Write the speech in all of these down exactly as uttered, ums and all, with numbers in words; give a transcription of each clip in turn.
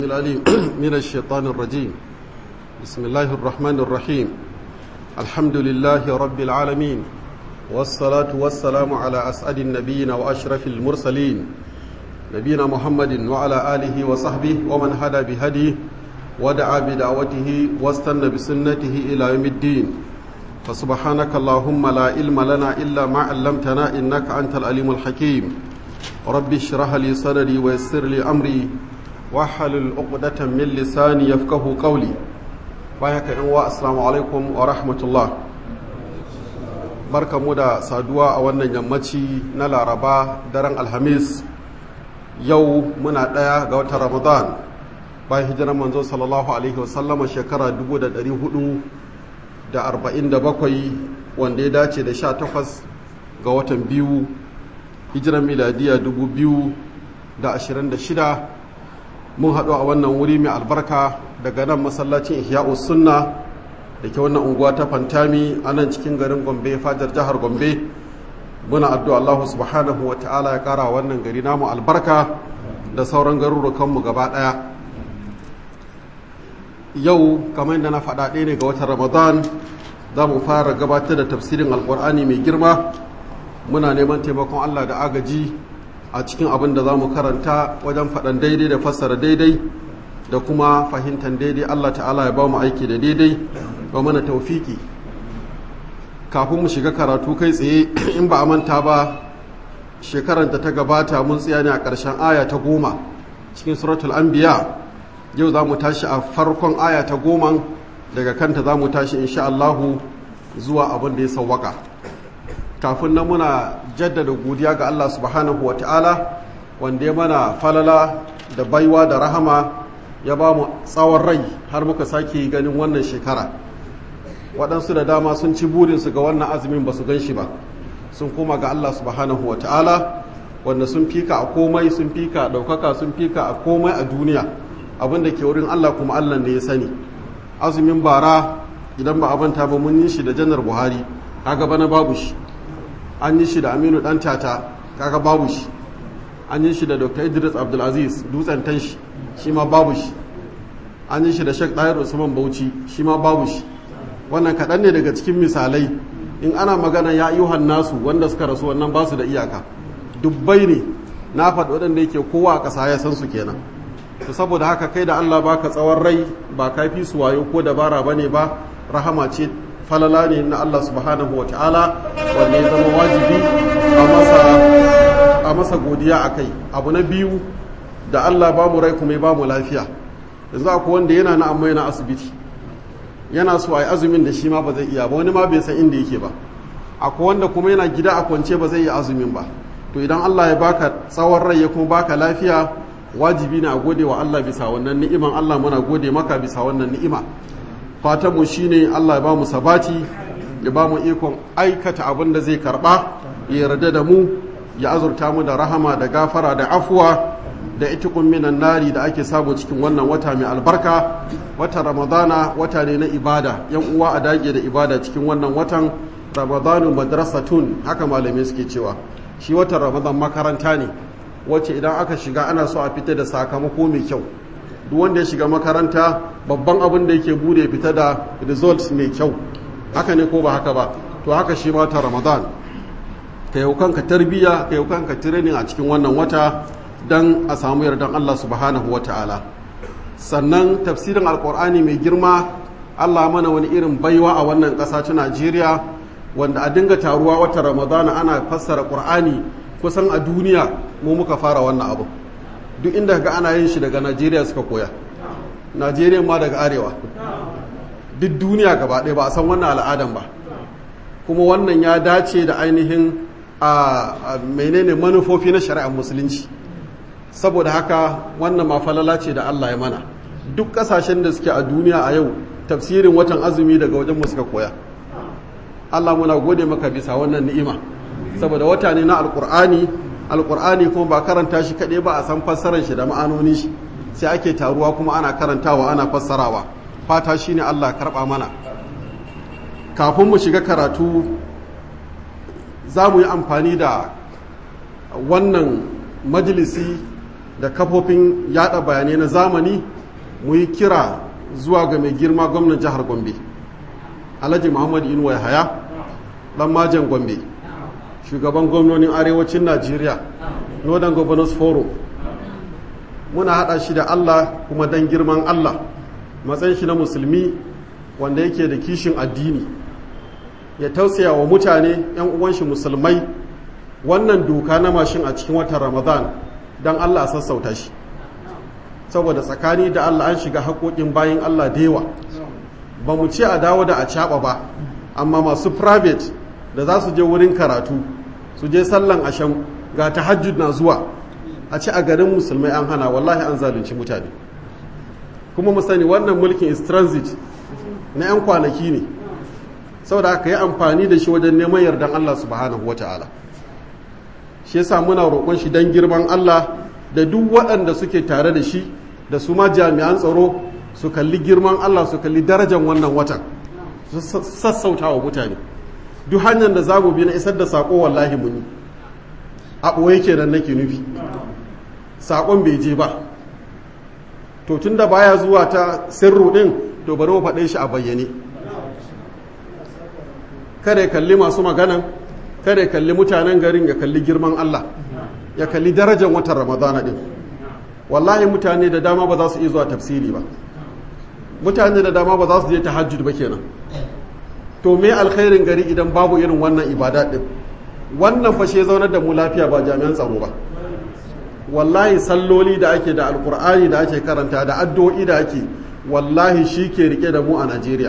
العليم من الشيطان الرجيم. بسم الله الرحمن الرحيم. الحمد لله رب العالمين، والصلاة والسلام على أسعد النبيين وأشرف المرسلين نبينا محمد وعلى آله وصحبه ومن هدى بهديه ودعا بدعوته واستنى بسنته إلى يوم الدين. فسبحانك اللهم لا علم لنا إلا ما علمتنا إنك أنت العليم الحكيم. رب اشرح لي صدري ويسر لي أمري واحلل عقدة من لساني يفقه قولي. بايك إنوا السلام عليكم ورحمة الله. barka mu da saduwa a wannan yammaci na Laraba daren Alhamis. Yau muna ɗaya ga watan Ramadan bayan hijiran manzo sallallahu alaihi wasallama shekara dubu da ɗari hudu da arba'in da bakwai, wanda ya dace da sha takwas ga watan biyu hijiran miladiya dubu biyu da ashirin da shida. Mun haɗu a wannan wuri mai albarka daga nan masallacin Ihya'us Sunna da ke wannan unguwa ta Fantami a nan cikin garin Gombe, fajar jihar Gombe. Muna addu'a Allah subhanahu wa ta'ala ya ƙara wannan gari namu albarka da sauran garurukanmu gaba ɗaya. Yau kamar yadda na faɗa ɗaya ne ga watan Ramadan, za mu fara gabatar da tafsirin Alƙur'ani mai girma. Muna neman taimakon Allah da agaji a cikin abin da za mu karanta wajen faɗan daidai da fassara daidai da kuma fahimtar daidai. Allah ta'ala ya ba mu aiki da daidai ba mana taufiki. Kafin mu shiga karatu kai tsaye, in ba a manta ba, shekarar da ta gabata mun tsaya ne a ƙarshen aya ta goma cikin suratul anbiya. Yau za mu tashi a farkon aya ta goma, daga kanta za mu tashi insha Allahu zuwa abin da ya sawwaka. Kafin nan muna jaddada godiya ga Allah subhanahu wa ta'ala wanda ya mana falala da baiwa da rahama, ya ba mu tsawon rai har muka sake ganin wannan shekara. Waɗansu da dama sun ci burinsu ga wannan azumin ba su gan shi ba, sun koma ga Allah subhanahu wa ta'ala wanda sun fika a komai, sun fika a ɗaukaka, sun fika a komai a duniya. Abin da ke wurin Allah kuma Allah ne ya sani. Azumin bara idan ba abanta ba mun yi shi da janar Buhari, kaga bana babu shi. An yi shi da Aminu ɗan tata, kaga babu shi. An yi shi da Doctor Idris Abdulaziz dutsen tanshi, shi ma babu shi. An yi shi da Sheikh Tahir Usman Bauchi, shi ma babu shi. Wannan kaɗan ne daga cikin misalai. In ana magana ya ayyuhan nasu wanda suka rasu, wannan ba su da iyaka, dubbai ne. Na faɗi waɗanda yake kowa a ƙasa ya san su kenan. To saboda haka kai da Allah baka tsawon rai, ba kafi su wayo ko dabara bane ba, rahama ce, falala ne na Allah subhanahu wataala wanda ya zama wajibi a masa a masa godiya akai. Abu na biyu, da Allah ba mu rai kuma ya ba mu lafiya. Yanzu akwai wanda yana na amma yana asibiti, yana so a yi azumin da shi ma ba zai iya ba, wani ma bai san inda yake ba. Akwai wanda kuma yana gida a kwance ba zai yi azumin ba. To idan Allah ya baka tsawon rai ya kuma baka lafiya, wajibi ne a gode wa Allah bisa wannan ni'iman. Allah muna gode maka bisa wannan ni'ima. Fatanmu shine Allah ya ba mu sabati, ya ba mu ikon aikata abin da zai karba, ya yarda da mu, ya azurta mu da rahama da gafara da afuwa da itikun minan nari da ake samu cikin wannan wata mai albarka. Watan Ramadana wata ne na ibada. Yan uwa a dage da ibada cikin wannan watan. Ramadanu madrasatun, haka malamai suke cewa. Shi watan Ramadan makaranta ne wacce idan aka shiga ana so a fita da sakamako mai kyau. Duk wanda ya shiga makaranta, babban abin da yake bude fita da results mai kyau. Haka ne ko ba haka ba? To haka shi watan Ramadan. Ka yau kanka tarbiyya, ka yau kanka training a cikin wannan wata dan a samu yardan Allah subhanahu wa ta'ala. Sannan tafsirin Alƙur'ani mai girma, Allah mana wani irin baiwa a wannan ƙasa ta Najeriya, wanda a dinga taruwa watan Ramadana ana fassara Ƙur'ani. Kusan a duniya mu muka fara wannan abu. Duk inda ga ana yin shi daga Najeriya suka koya. Najeriya ma daga arewa. Duk duniya gaba ɗaya ba a san wannan al'adan ba. Kuma wannan ya dace da ainihin a menene manufofi na shari'ar musulunci. Saboda haka wannan ma falala ce da Allah ya mana. Duk ƙasashen da suke a duniya a yau, tafsirin watan azumi daga wajen mu suka koya. Allah muna gode maka bisa wannan ni'ima. Saboda wata ne na alkur'ani alkur'ani kuma ba karanta shi kaɗai ba, a san fassarar shi da ma'anoni shi, sai ake taruwa kuma ana karantawa ana fassarawa. Fata shine Allah karɓa mana. Kafin mu shiga karatu, za mu yi amfani da wannan majalisi da kafofin yada bayanai na zamani mu yi kira zuwa ga mai girma gwamnan jihar Gombe Alhaji Muhammad Inuwa Yahaya dan majan Gombe, shugaban gwamnonin arewacin Najeriya, Northern Governors Forum. Muna hada shi da Allah kuma dan girman Allah, matsayin shi na musulmi wanda yake da kishin addini, ya tausaya wa mutane yan uwan shi musulmai. Wannan doka na mashin a cikin watan Ramadan dan Allah a sassauta shi, saboda tsakani da Allah an shiga haƙoƙin bayin Allah da yawa. Ba mu ce a dawo da a caɓa ba, amma masu private da za su je wurin karatu, su je sallan asham, ga tahajjud na zuwa, a ci a garin musulmai an hana, wallahi an zalunci mutane. Kuma mu sani wannan mulkin is transit na 'yan kwanaki ne, saboda aka yi amfani da shi wajen neman yardan Allah subhanahu wata'ala. Shi yasa muna roƙon shi don girman Allah da duk waɗanda suke tare da shi da su ma jami'an tsaro su kalli girman Allah, su kalli darajar wannan watan, su sassauta wa mutane. Duk hanyar da za mu bi na isar da saƙo wallahi muni a ɓoye kenan nake nufi, saƙon bai je ba. To tun da baya zuwa ta sirru ɗin, to bari mu faɗe shi a bayyane. Kada ya kalli masu maganan, kada ya kalli mutanen garin, ya kalli girman Allah, ya kalli darajar watan Ramadana ɗin. Wallahi mutane da dama ba za su iya zuwa tafsiri ba, mutane da dama ba za su je tahajjud ba kenan. To me alkhairin gari idan babu irin wannan ibada ɗin? Wannan fashe zaunar da mu lafiya ba jami'an tsaro ba. Wallahi salloli da ake da alkur'ani da ake karanta da addu'o'i da ake, wallahi shi ke rike da mu a Najeriya.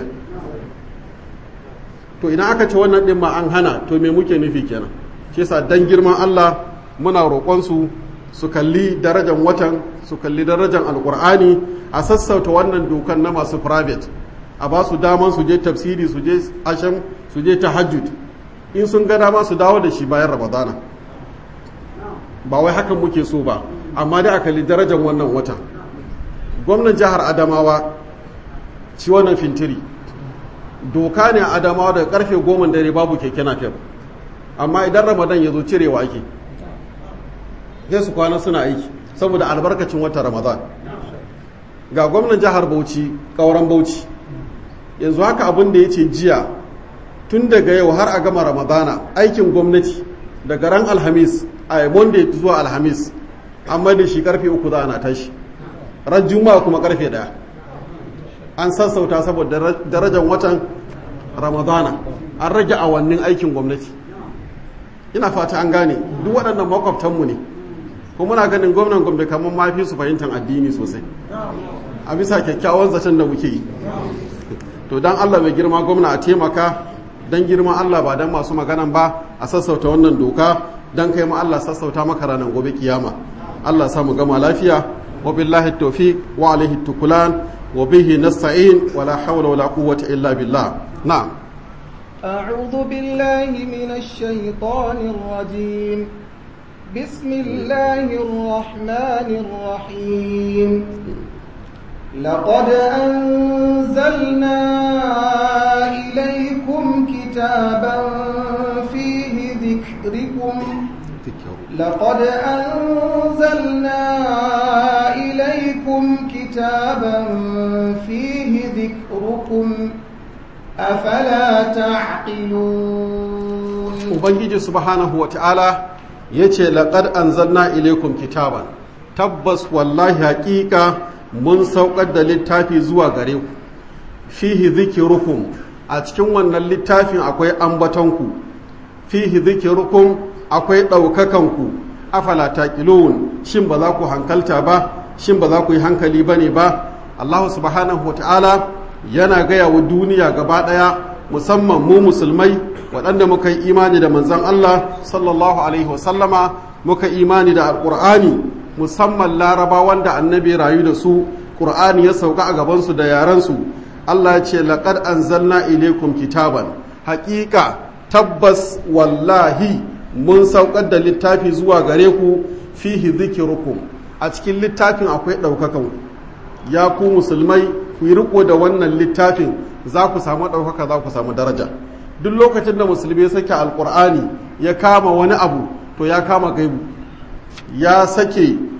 To ina aka ce wannan ɗin ma an hana, to me muke nufi kenan? Shi yasa dan girman Allah muna roƙon su su kalli darajar watan, su kalli darajar alkur'ani, a sassauta wannan dokan na masu private, a ba su daman su je tafsiri, su je asham, su je tahajjud. In sun ga dama su dawo da shi bayan Ramadana. Ba wai hakan muke so ba, amma dai a kalli darajar wannan watan. Gwamnan jihar Adamawa ci wannan fintiri, doka ne a Adamawa daga karfe goma dare babu keke napep, amma idan Ramadan ya zo cirewa ake, sai su kwana suna aiki saboda albarkacin watan Ramadan. Ga gwamnan jihar Bauchi, ƙauren Bauchi, yanzu haka abin da ya ce jiya, tun daga yau har a gama Ramadana, aikin gwamnati daga ran Alhamis a Monday zuwa Alhamis, amma da shi karfe uku za a tashi, ran Juma'a kuma karfe ɗaya. An sassauta saboda darajar watan Ramadana, an rage awannin aikin gwamnati. Ina fata an gane, duk waɗannan makwabtanmu ne, kuma muna ganin gwamnan Gombe kamar mafi su fahimtar addini sosai, a bisa kyakkyawan zaton da muke yi. To don Allah mai girma gwamna a taimaka, don girma Allah ba don masu maganan ba, a sassauta wannan doka, don kai ma Allah sassauta maka ranar gobe kiyama. Allah samu gama lafiya, wa billahi tawfiq wa alaihi tukulan wa bihi nasta'in wa la hawla wa la quwwata illa billah. Na'am. أعوذ بالله من الشيطان الرجيم. بسم الله الرحمن الرحيم. لقد أنزلنا إليكم كتابا فيه ذكركم لقد أنزلنا إليكم كتابا فيه ذكركم أفلا تعقلون. Ubangiji subhanahu wa ta'ala ya ce, laƙad an zanna ilaikum kitaban, tabbas wallahi haƙiƙa mun saukar da littafi zuwa gare ku, fihi zikirukum, a cikin wannan littafin akwai ambatonku, fihi zikirukum akwai ɗaukakanku, afala taqilun, shin ba za ku hankalta ba, shin ba za ku yi hankali ba ne ba. Allah subhanahu wa ta'ala yana gaya wa duniya gaba ɗaya, musamman mu musulmai waɗanda muka yi imani da manzan Allah sallallahu alaihi wasallama, muka imani da alƙur'ani, musamman laraba wanda annabi rayu da su, ƙur'ani ya sauka a gabansu da yarensu. Allah ya ce, laƙad anzalna ilaikum kitaban, haƙiƙa tabbas wallahi mun saukar da littafi zuwa gare ku, fihi zikirukum, a cikin littafin akwai ɗaukakan. Ya ku musulmai, ku yi riko da wannan littafin, za ku samu ɗaukaka, za ku samu daraja. Duk lokacin da musulmi ya sake alƙur'ani ya kama wani abu, to ya kama gaibu, ya sake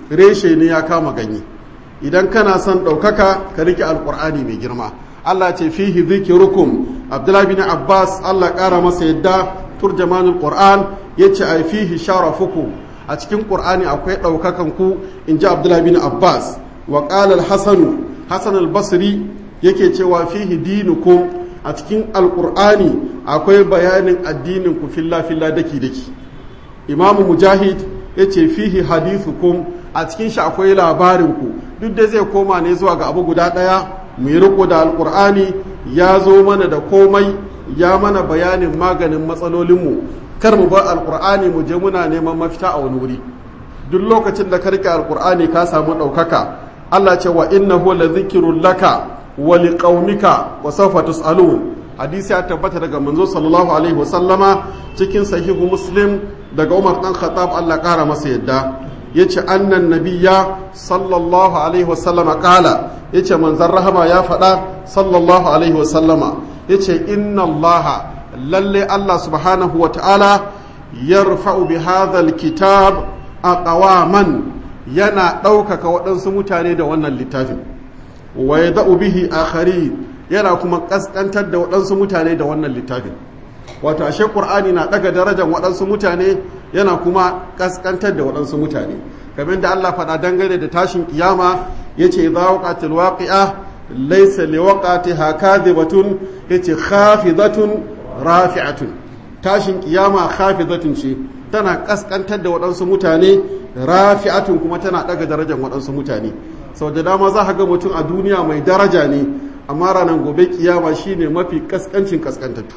reshe ne ya kama ganye. Idan kana son ɗaukaka ka rike alƙur'ani mai girma. Allah ce fihi zikirukum. Abdullahi bin Abbas Allah ƙara masa yadda turjamanul Qur'an yace ai fihi sharafukum. A cikin Qur'ani akwai ɗaukakan ku inji Abdullahi bin Abbas. Wa qala al-Hasan Hasan al-Basri yake cewa fihi dinukum. A cikin alƙur'ani akwai bayanin addinin ku filla filla daki daki. Imamu Mujahid yace fihi hadithukum. A cikin shi akwai labarin ku. Duk da zai koma ne zuwa ga abu guda ɗaya, mu yi riko da alkur'ani ya zo mana da komai, ya mana bayanin maganin matsalolinmu. Kar mu bar alkur'ani mu je muna neman mafita a wani wuri. Duk lokacin da ka rike alkur'ani ka samu ɗaukaka. Allah ce wa innahu la zikrun laka wa liqaumika wa sawfa tusalun. Hadisi ya tabbata daga manzo sallallahu alaihi wasallama cikin sahihu Muslim daga Umar dan Khattab Allah kara masa yadda. Yace annan nabiyya sallallahu alaihi wasallama kala yace manzon rahama ya faɗa sallallahu alaihi wasallama yace inna allaha lalle Allah subhanahu wata'ala yarfa'u bi hadha alkitab aqwaman yana ɗaukaka waɗansu mutane da wannan littafin wa yada'u bihi akhari yana kuma kaskantar da waɗansu mutane da wannan littafin. Wato ashe Qur'ani na daga darajar waɗansu mutane yana kuma kaskantar da waɗansu mutane. Kamar da Allah faɗa dangane da tashin kiyama yace idza waqatil waqi'a laysa liwaqatiha kadhibatun yace khafidatun rafi'atun. Tashin kiyama khafidatun ce tana kaskantar da waɗansu mutane, rafi'atun kuma tana daga darajar waɗansu mutane. Sau da dama za ka ga mutum a duniya mai daraja ne, amma ranar gobe kiyama shine mafi kaskancin kaskantattu.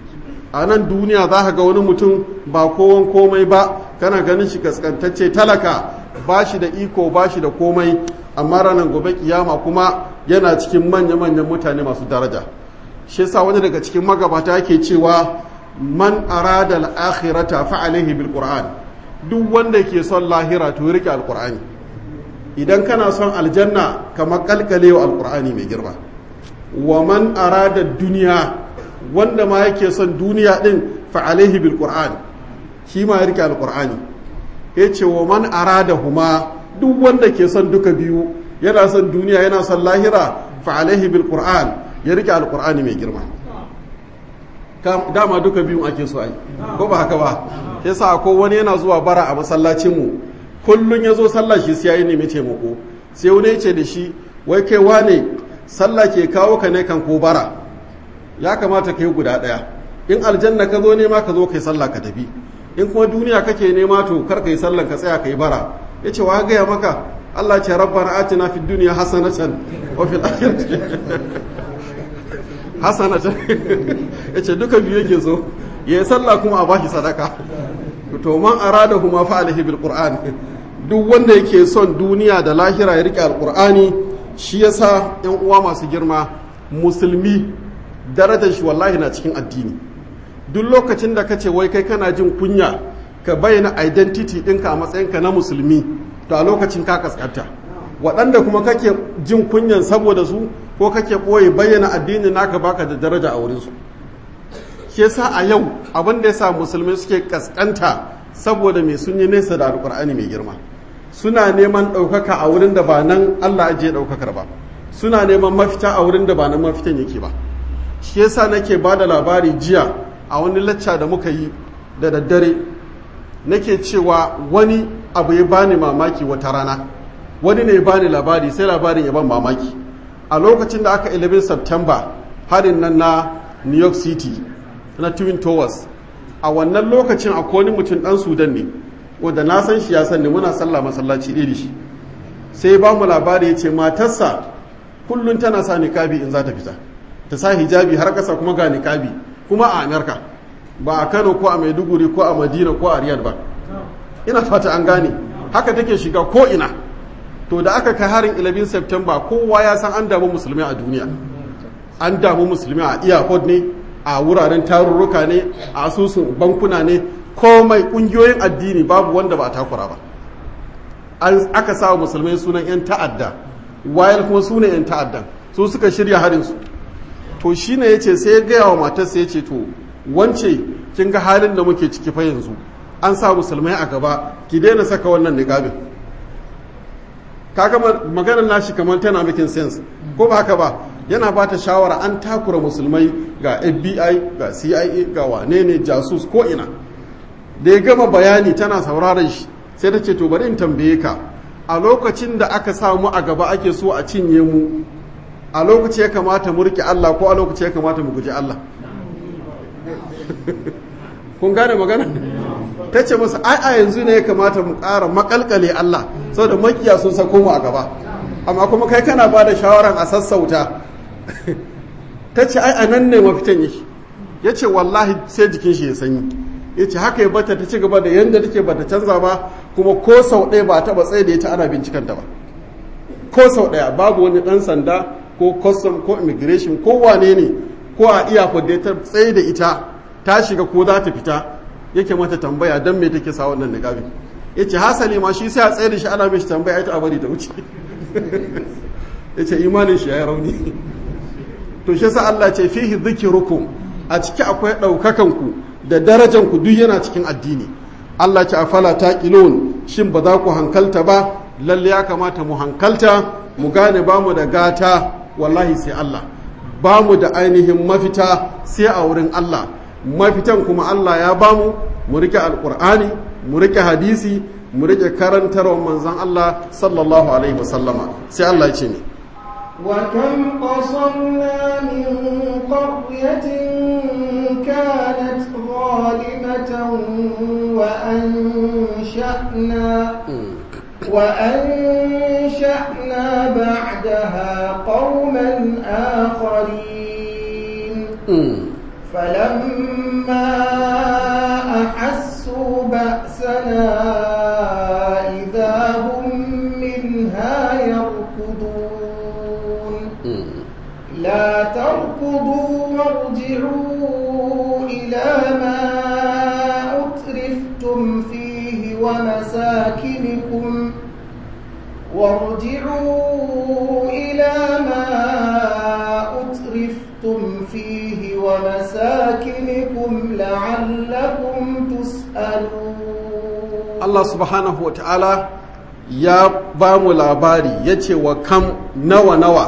A nan duniya za ka ga wani mutum ba kowan komai ba, kana ganin shi kaskantacce talaka, ba shi da iko ba shi da komai, amma ranar gobe kiyama kuma yana cikin manya-manyan mutane masu daraja. Shi yasa wani daga cikin magabata yake cewa man arada al-akhirata fa alaihi bil qur'an. Duk wanda ke son lahira to rike al-qur'ani. Idan kana son aljanna kamar kalkalewa al-qur'ani mai girma. Wa man arada duniya, wanda ma yake son duniya din fa alaihi bil qur'an, shi ma ya rike al-qur'ani. Yace wa man arada huma, duk wanda ke son duka biyu, yana son duniya yana son lahira fa alaihi bil qur'an, ya rike al-qur'ani mai girma. Dama duka biyun ake so ai, ko ba haka ba? Yasa ko wani yana zuwa bara a masallacin mu, kullun yazo sallah shi sai yayi nemi taimako. Sai wani ya ce da shi, wai kai wane sallah ke kawo ka ne kan ko bara? Ya kamata ka yi guda ɗaya. In aljanna ka zo nema ka zo ka yi sallah ka tafi. In kuma duniya kake nema to kar ka yi sallah ka tsaya ka yi bara. Ya ce wa gaya maka Allah ce rabbana atina fid dunya hasanatan wa fil akhirati hasanatan. Ya ce duka biyu yake so. Ya yi sallah kuma a bashi sadaka. To man arada huma fa alaihi bil qur'an. Duk wanda yake son duniya da lahira ya rike alqur'ani, shi yasa yan uwa masu girma musulmi darajar shi wallahi na cikin addini. Duk lokacin da kace wai kai kana jin kunya ka bayyana identity ɗinka a matsayinka na musulmi, to a lokacin ka kaskanta. Waɗanda kuma kake jin kunyan saboda su ko kake ɓoye bayyana addini naka baka da daraja a wurinsu. Shi yasa a yau abin da yasa musulmi suke kaskanta saboda mai sun yi nesa da alƙur'ani mai girma. Suna neman ɗaukaka a wurin da ba nan Allah ajiye ɗaukakar ba. Suna neman mafita a wurin da ba nan mafitan yake ba. Shi yasa nake ba da labari jiya a wani lacca da muka yi da daddare, nake cewa wani abu ya bani mamaki wata rana. Wani ne ya bani labari sai labarin ya ban mamaki. A lokacin da aka eleven September harin nan na New York City na Twin Towers, a wannan lokacin akwai wani mutum ɗan Sudan ne wanda na san shi ya san ne, muna sallah masallaci ɗaya da shi. Sai ba mu labari ya ce matarsa kullum tana sa niƙabi in za ta fita, ta sa hijabi har ƙasa kuma ga niƙabi, kuma a Amerika ba a Kano ko a Maiduguri ko a Madina ko a Riyadh ba. Ina fata an gane haka take shiga ko ina. To da aka kai harin eleven September kowa ya san an damu musulmi a duniya, an damu musulmi a airport ne, a wuraren tarurruka ne, a asusun bankuna ne, komai ƙungiyoyin addini babu wanda ba a takura ba. Aka sa musulmai sunan 'yan ta'adda, wayar kuma sunan 'yan ta'addan su suka shirya harinsu. To shi ne ya ce sai ya gaya wa matarsa ya ce to wance kin ga halin da muke ciki fa yanzu an sa musulmai a gaba, ki daina saka wannan niqabin. kaga maganar nashi kamar tana making sense ko ba haka ba, yana ba ta shawara an takura musulmai ga F B I ga C I A ga wane ne jasus ko ina. Da ya gama bayani tana sauraron shi sai ta ce to bari in tambaye ka, a lokacin da aka samu a gaba ake so a cinye mu, a lokaci ya kamata mu rike Allah ko a lokaci ya kamata mu guji Allah? Kun gane magana? Ta ce masa ai a yanzu ne ya kamata mu ƙara makalkale Allah saboda makiya sun sako mu a gaba, amma kuma kai kana ba da shawaran a sassauta. Ta ce ai a nan ne mafitan yake. Ya ce wallahi sai jikin shi ya sanyi. Ya ce haka ya bata ta ci gaba da yadda take bata canza ba, kuma ko sau ɗaya ba taɓa tsaye da ita ana bincikanta ba. Ko sau ɗaya babu wani ɗan sanda ko custom ko immigration ko wane ne ko a iyakar da ta tsaye da ita ta shiga ko za ta fita yake mata tambaya don me take sa wannan niqabi. Ya ce hasali ma shi sai a tsaye da shi ana mishi tambaya ita a bari ta wuce. Ya ce imanin shi ya yi rauni. To shi sa Allah ce fihi dhikrukum, a ciki akwai ɗaukakanku da darajanku duk yana cikin addini. Allah ce afala taqilun, shin ba za ku hankalta ba? Lalle ya kamata mu hankalta, mu gane ba mu da gata wallahi sai Allah, ba mu da ainihin mafita sai a wurin Allah. Mafitan kuma Allah ya ba mu mu rike alqur'ani, mu rike hadisi, mu rike karantarwar manzon Allah sallallahu alaihi wasallama. Sai Allah ya ce ne وكم قصمنا من قرية كانت ظالمة وأنشأنا وأنشأنا بعدها قوما آخرين فلما أحسوا بأسنا إذا هم منها يركضون لا تركضوا وارجعوا إلى ما أترفتم فيه ومساكنكم وارجعوا إلى ما أترفتم فيه ومساكنكم لعلكم تسألون. الله سبحانه وتعالى ya ba mu labari ya ce wa kam nawa nawa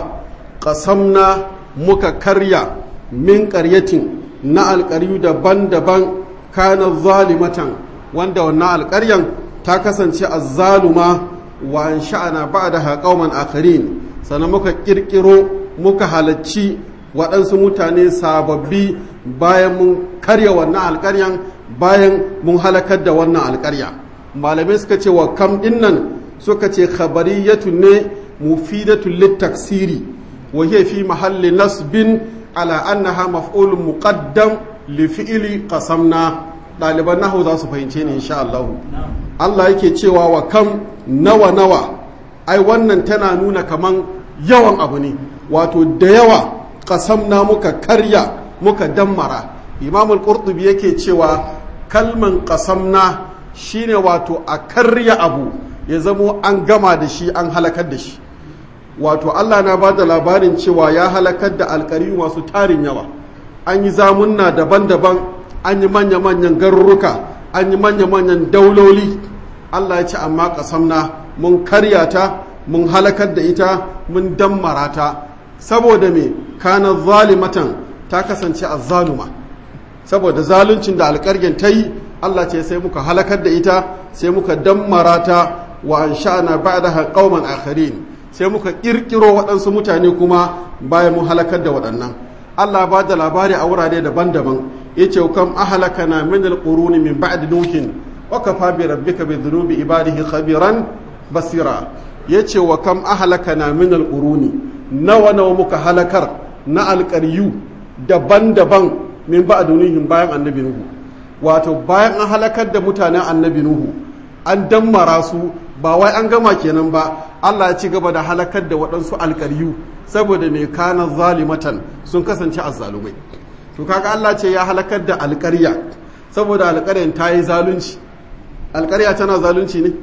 ƙasamna muka karya min ƙaryatin na alƙaryu daban-daban kana zalimatan, wanda wannan alƙaryan ta kasance azzaluma wa an sha'ana ba'daha qauman akharin, sannan muka ƙirƙiro muka halacci waɗansu mutane sababbi bayan mun karya wannan alƙaryan, bayan mun halakar da wannan alƙarya. Malamai suka ce wa kam dinnan suka ce khabariyatu ne mufidatun littaksiri wa hiya fi mahalli nasbin ala annaha maf'ulun muqaddam li fi'li qasamna. Ɗaliban nahu za su fahimce ni insha Allah. Allah yake cewa wa kam nawa nawa, ai wannan tana nuna kaman yawan abu ne, wato da yawa qasamna muka karya muka dammara. Imam al-Qurtubi yake cewa kalman qasamna shine wato a karya abu ya zamo an gama da shi an halakar da shi. Wato Allah na ba da labarin cewa ya halakar da alƙariyu masu tarin yawa. An yi zamunna daban-daban, an yi manya-manyan garuruka, an yi manya-manyan dauloli. Allah ya ce amma ƙasamna mun karya ta, mun halakar da ita, mun dammara ta. Saboda me kana zalimatan, ta kasance azzaluma. Saboda zaluncin da alƙargen ta yi, Allah ce sai muka halakar da ita, sai muka dammara ta, wa an sha'ana ba'daha qauman akharin, sai muka kirkiro waɗansu mutane kuma bayan mun halakar da waɗannan. Allah ba da labari a wurare daban-daban, yace kam ahlakana min alquruni min ba'di nuhin wa kafa bi rabbika bi dhunubi ibadihi khabiran basira. Yace wa kam ahlakana min alquruni, nawa nawa muka halakar na alƙaryu daban-daban min ba'di nuhin, bayan annabi nuhu. Wato bayan an halakar da mutanen annabi nuhu an dammara su, ba wai an gama kenan ba, Allah ya ci gaba da halakar da waɗansu alƙaryu saboda mai kana zalimatan, sun kasance azzalumai. To kaga Allah ce ya halakar da alƙarya saboda alƙaryan ta yi zalunci. Alƙarya tana zalunci ne?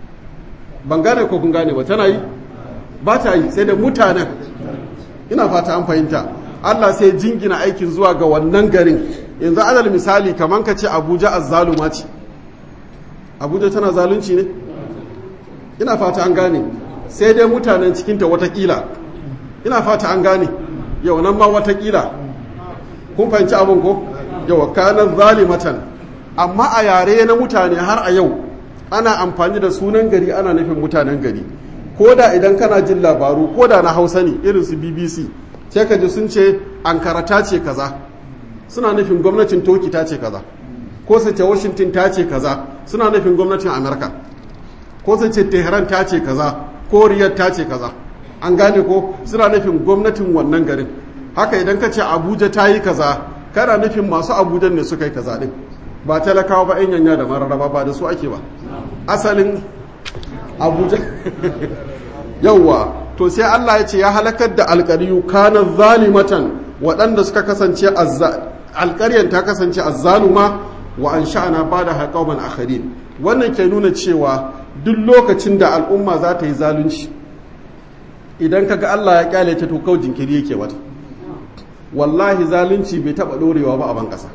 Ban gane ko kun gane ba, tana yi? Ba ta yi, sai da mutanen. Ina fata an fahimta. Allah sai jingina aikin zuwa ga wannan garin. Yanzu alal misali kaman ka ce Abuja azzaluma ce. Abuja tana zalunci ne? Ina fata an gane. sai dai mutanen cikinta watakila, ina fata an gane yau nan ma watakila kun fahimci abin ko yau kanar zalimatan, amma a yare na mutane har a yau ana amfani da sunan gari ana nufin mutanen gari. Ko da idan kana jin labaru ko da na hausa ne irin su B B C sai ka ji sun ce Ankara ta ce kaza suna nufin gwamnatin Toki ta ce kaza, ko su ce Washington ta ce kaza suna nufin gwamnatin Amerika, ko su ce Tehran ta ce kaza ko Riyadh ta ce kaza, an gane ko suna nufin gwamnatin wannan garin. Haka idan ka ce Abuja ta yi kaza kana nufin masu Abuja ne suka yi kaza din, ba talakawa ba 'yan yanya da mararraba ba da su ake ba, asalin Abuja yauwa. To sai Allah ya ce ya halakar da alƙaryu kana zalimatan, waɗanda suka kasance alƙaryan ta kasance azzaluma, wa an sha'ana ba da haƙauman akharin. Wannan ke nuna cewa duk lokacin da al'umma za ta yi zalunci, idan kaga Allah ya kyale ta to kawai jinkiri yake wata. Wallahi zalunci bai taɓa ɗorewa ba a ban ƙasa,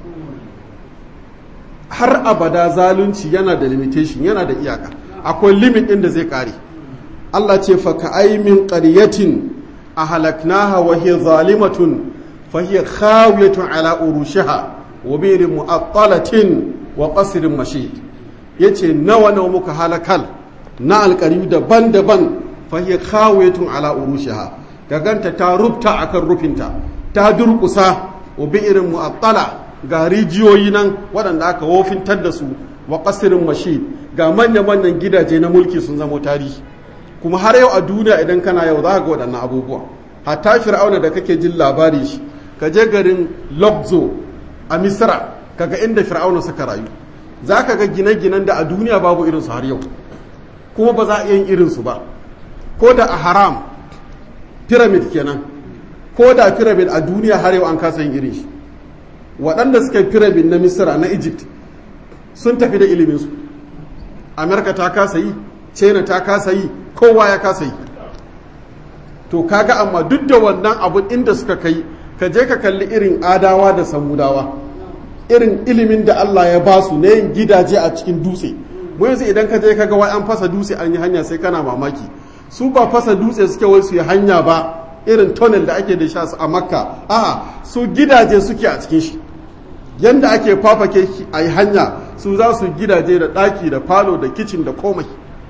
har abada zalunci yana da limitation, yana da iyaka, akwai limit ɗin da zai ƙare. Allah ce fa ka ai min qaryatin ahlaknaha wa hiya zalimatun fa hiya khawiyatun ala urushiha wa birin mu'attalatin wa qasrin mashid. Yace nawa nawa muka halakal na alƙaryu daban-daban fa hiya khawiyatun ala urushiha, gaganta ta rubta akan rufinta, ta durƙusa, wa birin mu'attala, ga rijiyoyi nan waɗanda aka wofintar da su, wa qasrin mashid, ga manya-manyan gidaje na mulki sun zama tarihi. Kuma har yau a duniya idan kana yau za ka ga waɗannan abubuwa. Hatta fir'auna da kake jin labari shi, ka je garin Luxor a Misra kaga inda fir'auna suka rayu, za ka ga gine-ginen da a duniya babu irinsu har yau, kuma ba za a yin irinsu ba. Ko da a Haram pyramid kenan, ko da pyramid a duniya har yau an kasa yin irin shi. Waɗanda suka yi pyramid na Misra na Egypt sun tafi da iliminsu. Amerika ta kasa yi, China ta kasa yi, kowa ya kasa yi. To kaga amma duk da wannan abu inda suka kai, ka je ka kalli irin adawa da samudawa, irin ilimin da Allah ya ba su na yin gidaje a cikin dutse. Mu yanzu idan ka je ka ga wai an fasa dutse an yi hanya sai kana mamaki. Su ba fasa dutse suke wai su yi hanya ba irin tunnel da ake da sha a Makka, a'a su gidaje suke a cikin shi. Yanda ake fafake a yi hanya, su za su gidaje da ɗaki da falo da kicin da komai.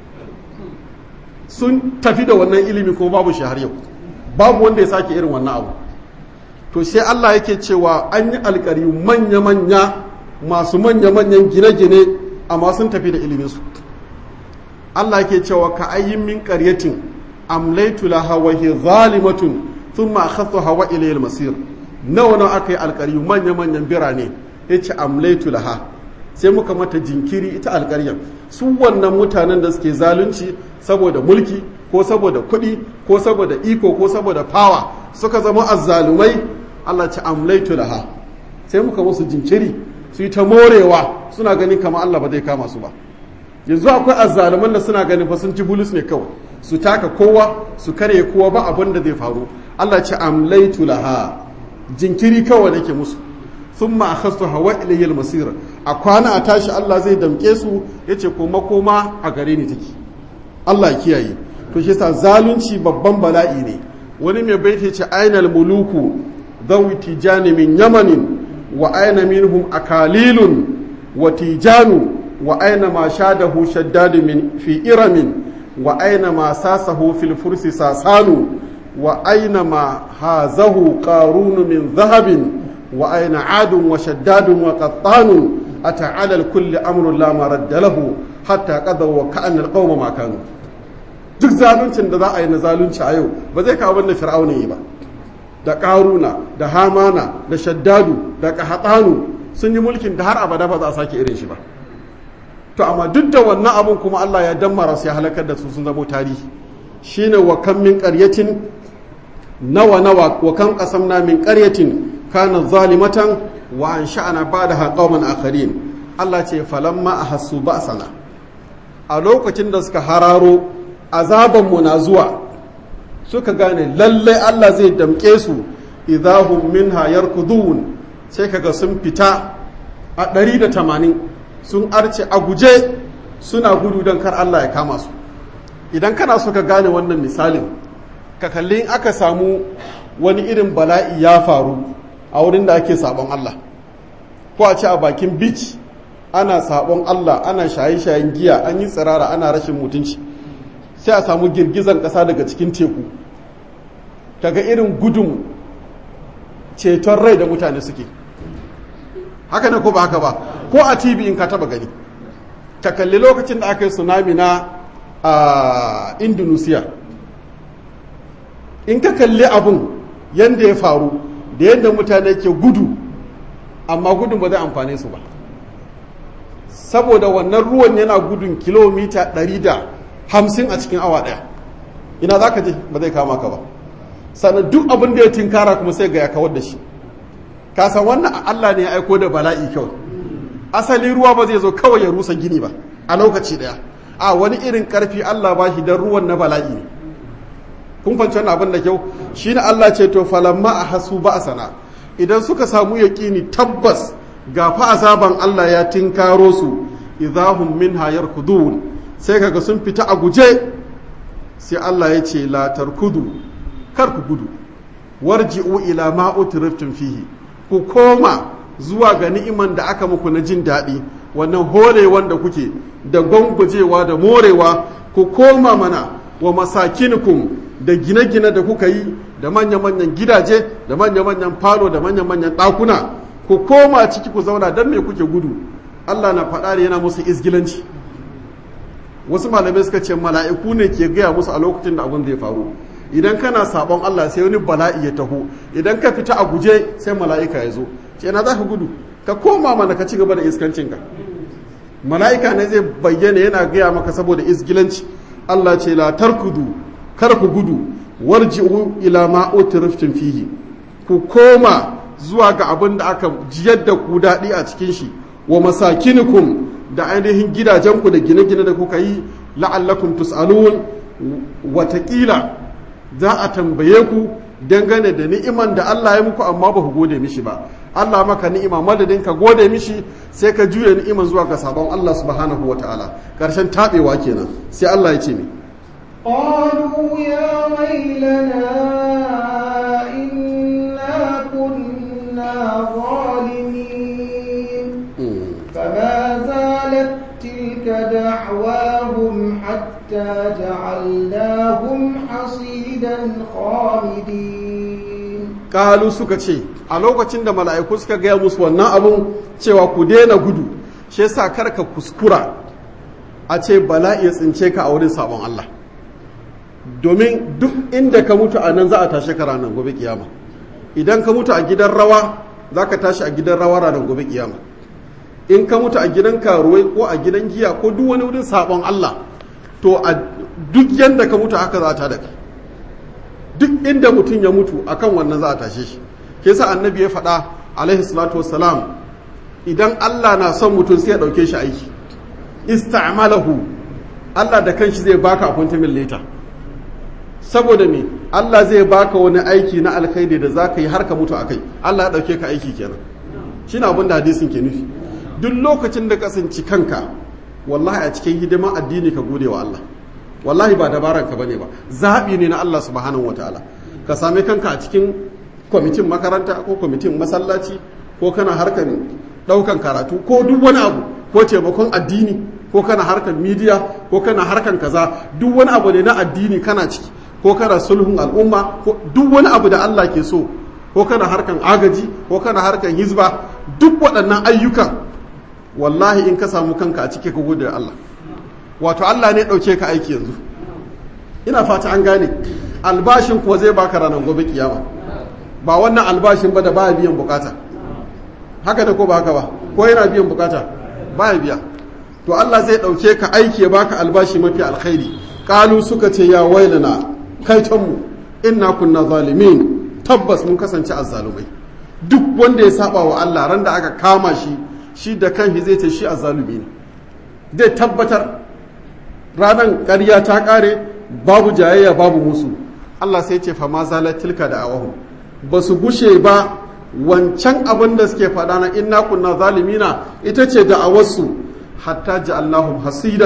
Sun tafi da wannan ilimi ko babu shi har yau, babu wanda ya sake irin wannan abu. To sai Allah yake cewa an yi alƙari manya-manya masu manya-manyan gine-gine amma sun tafi da iliminsu. Allah yake cewa ka ayyin min qaryatin amlaytu laha wa hiya zalimatun thumma akhadtuha wa ilayhi al-masir. Nawa nawa aka yi alƙari manya-manyan birane yace amlaytu laha, sai muka mata jinkiri ita alƙaryar. Su wannan mutanen da suke zalunci saboda mulki ko saboda kuɗi ko saboda iko ko saboda fawa suka zama azzalumai, Allah ce amlaitu laha, sai muka musu jinkiri su yi ta morewa suna ganin kama Allah ba zai kama su ba. Yanzu akwai azzaluman da suna ganin fa sun ci bulus ne kawai, su taka kowa su karye kowa ba abin da zai faru. Allah ce amlaitu laha, jinkiri kawai nake musu. Thumma akhadtuha wa ilayhi al-masir, a kwana a tashi Allah zai damke su, yace koma koma a gare ni take. Allah ya kiyaye. To shi yasa zalunci babban bala'i ne. Wani mai baiti yace ainal muluku dhawi tijani min yamanin wa aina minhum akalilun wa tijanu wa aina ma shadahu shaddad min fi iramin wa aina ma sasahu fil fursi sasanu wa aina ma hazahu qarun min dhahabin wa aina adun wa shaddadun wa qattanun ata'ala al-kulli amrun la maradda lahu hatta qadaw wa ka'an al-qawma ma kanu. Duk zaluncin da za a yi na zalunci a yau ba zai kawo wanda fir'auna yi ba, da karuna da hamana da shaddadu da qahtanu sun yi mulkin da har abada ba za a sake irin shi ba. To amma duk da wannan abun kuma Allah ya dammara su ya halakar da su sun zamo tarihi. Shine wa kam min qaryatin nawa nawa wa kam qasamna min qaryatin kana zalimatan wa an sha'ana ba'daha qauman akharin. Allah ce falamma ahassu ba'sana, a lokacin da suka hararo azaban mu na zuwa suka gane lalle Allah zai damke su, idahum minha yarkudun, sai kaga sun fita a ɗari da tamanin sun arce a guje suna gudu don kar Allah ya kama su. idan kana so ka gane wannan misalin ka kalli in aka samu wani irin bala'i ya faru a wurin da ake sabon Allah ko a ce a bakin beach ana sabon Allah ana shaye-shayen giya an yi tsirara ana rashin mutunci sai a samu girgizan ƙasa daga cikin teku kaga irin gudun ceton rai da mutane suke haka ne ko ba haka ba ko a tv in ka taba gani ka kalli lokacin da aka yi tsunami na a indonesia in ka kalli abun yadda ya faru da yadda mutane ke gudu amma gudun ba zai amfane su ba saboda wannan ruwan yana gudun kilomita ɗari da hamsin a cikin awa ɗaya ina za ka je ba zai kama ka ba sannan duk abin da ya tinkara kuma sai ga ya kawar da shi kasan wannan Allah ne ya aiko da bala'i kawai asali ruwa ba zai zo kawai ya rusa gini ba a lokaci ɗaya a wani irin ƙarfi Allah ba shi don ruwan na bala'i ne kun fanci wannan abin da kyau shi ne Allah ce to falamma a hasu ba a sana idan suka samu yaƙini tabbas ga fa azaban Allah ya tinkaro su idahum minha yarkudun sai kaga sun fita a guje sai Allah ya ce la tarkudu kar ku gudu warji'u ila ma utriftum fihi ku koma zuwa ga ni'iman da aka muku na jin daɗi wannan horewan da kuke da gwangwajewa da morewa ku koma mana wa masakinikum da gine-gine da kuka yi da manya-manyan gidaje da manya-manyan falo da manya-manyan ɗakuna ku koma ciki ku zauna don me kuke gudu Allah na faɗa da yana musu izgilanci wasu malamai suka ce mala'iku ne ke gaya musu a lokacin da abin zai faru idan kana sabon Allah sai wani bala'i ya taho idan ka fita a guje sai mala'ika ya zo ce na za ka gudu ka koma mana ka ci gaba da iskancinka mala'ika ne zai bayyana yana gaya maka saboda isgilanci Allah ce la tarkudu kar ku gudu warji'u ila ma utriftum fihi ku koma zuwa ga abin da aka jiyar da ku daɗi a cikin shi wa masakinikum da ainihin gidajenku da gine-gine da kuka yi la'allakum tus'alun watakila za a tambaye ku dangane da ni'iman da Allah ya muku amma ba ku gode mishi ba Allah maka ni'ima madadin ka gode mishi sai ka juya ni'iman zuwa ga sabon Allah subhanahu wataala karshen tabewa kenan sai Allah ya ce mi qalu ya waylana inna kunna zalimin fama zalat tilka da'wahum hatta ja'alnahum hasidan khamidin kalu suka ce a lokacin da mala'iku suka gaya musu wannan abun cewa ku daina gudu shi yasa karka kuskura a ce bala'i ya tsince ka a wurin sabon Allah domin duk inda ka mutu a nan za a tashe ka ranar gobe kiyama idan ka mutu a gidan rawa za ka tashi a gidan rawa ranar gobe kiyama in ka mutu a gidan karuwai ko a gidan giya ko duk wani wurin sabon Allah to a duk yanda ka mutu haka za ta da kai duk inda mutum ya mutu akan wannan za a tashe shi ke sa annabi ya faɗa alaihi salatu wassalam idan Allah na son mutum sai ya ɗauke shi aiki ista'malahu Allah da kanshi zai baka appointment later saboda me Allah zai baka wani aiki na alkhairi da zaka yi har ka mutu akai Allah ya ɗauke ka aiki kenan shine abin da hadisin ke nufi duk lokacin da kasance kanka wallahi a cikin hidiman addini ka gode wa Allah wallahi ba dabaran ka bane ba zaɓi ne na Allah subhanahu wataala ka same kanka a cikin kwamitin makaranta ko kwamitin masallaci ko kana harkar ɗaukan karatu ko duk wani abu ko taimakon addini ko kana harkar midiya ko kana harkar kaza duk wani abu ne na addini kana ciki ko kana sulhun al'umma ko duk wani abu da Allah ke so ko kana harkar agaji ko kana harkar hizba duk waɗannan ayyukan wallahi in ka samu kanka a ciki ka gode da Allah wato Allah ne ɗauke ka aiki yanzu ina fata an gane albashin kuwa zai baka ranar gobe kiyama ba wannan albashin ba da ba biyan bukata haka da ko ba haka ba ko yana biyan bukata ba biya to Allah zai ɗauke ka aiki ya baka albashi mafi alkhairi kalu suka ce ya wailana kaitonmu inna kunna zalimin tabbas mun kasance azzalumai duk wanda ya saba wa Allah ran da aka kama shi shi da kanshi zai ce shi azzalumi ne zai tabbatar ranan ƙarya ta ƙare babu jayayya babu musu Allah sai ce fa ma zalat tilka da awahum ba su gushe ba wancan abin da suke faɗa na inna kunna zalimina ita ce da'awarsu hatta ja'alnahum hasidan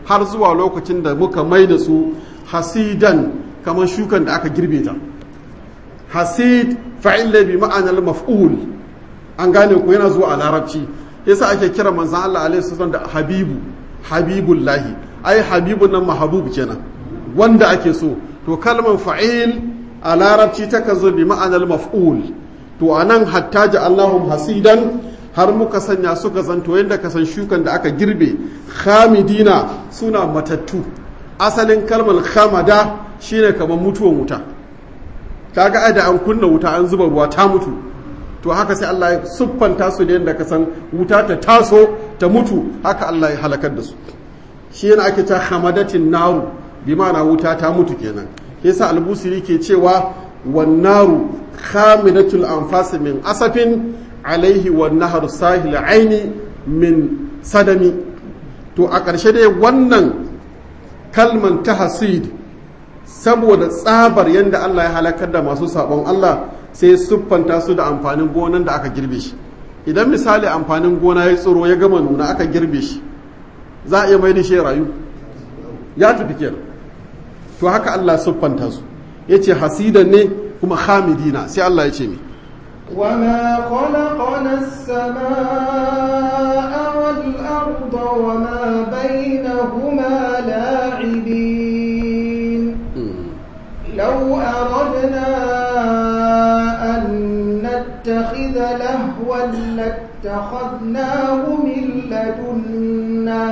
har zuwa lokacin da muka mai da su hasidan kamar shukan da aka girbe ta. Hasid fa'il bi ma'anar maf'ul, an gane ku yana zuwa a larabci, yasa ake kira manzan Allah alaihi wasallam da habibu, habibullahi, ai habibun nan mahabub kenan wanda ake so. To kalmar fa'il a larabci takan zo bi ma'anar maf'ul. To anan hatta ja'alnahum hasidan, har muka sanya suka zanto yadda ka san shukan da aka girbe, khamidina suna matattu. Asalin kalmar khamada shine kamar mutuwan wuta, kaga ai da an kunna wuta an zuba ruwa ta mutu, to haka sai Allah ya siffanta su da yadda ka san wuta ta taso ta mutu, haka Allah ya halakar da su. Shi yana ake ta hamadatin naru, bi ma'ana wuta ta mutu kenan. Yasa albusiri ke cewa wan naru khamidatul anfas min asafin alaihi wan nahar sahil aini min sadami. To a ƙarshe dai wannan kalman ta hasid, saboda tsabar yadda Allah ya halakar da masu sabon Allah, sai siffanta su da amfanin gonan da aka girbe shi. Idan misali amfanin gona ya tsiro ya gama nuna aka girbe shi, za a iya mai da shi rayu, ya tafi kenan. To haka Allah siffanta su, ya ce hasidan ne kuma hamidina. Sai Allah ya ce mi وما خلقنا السماء والأرض وما بينهما لاعبين لو أردنا أن نتخذ لهوا لاتخذناه من لدنا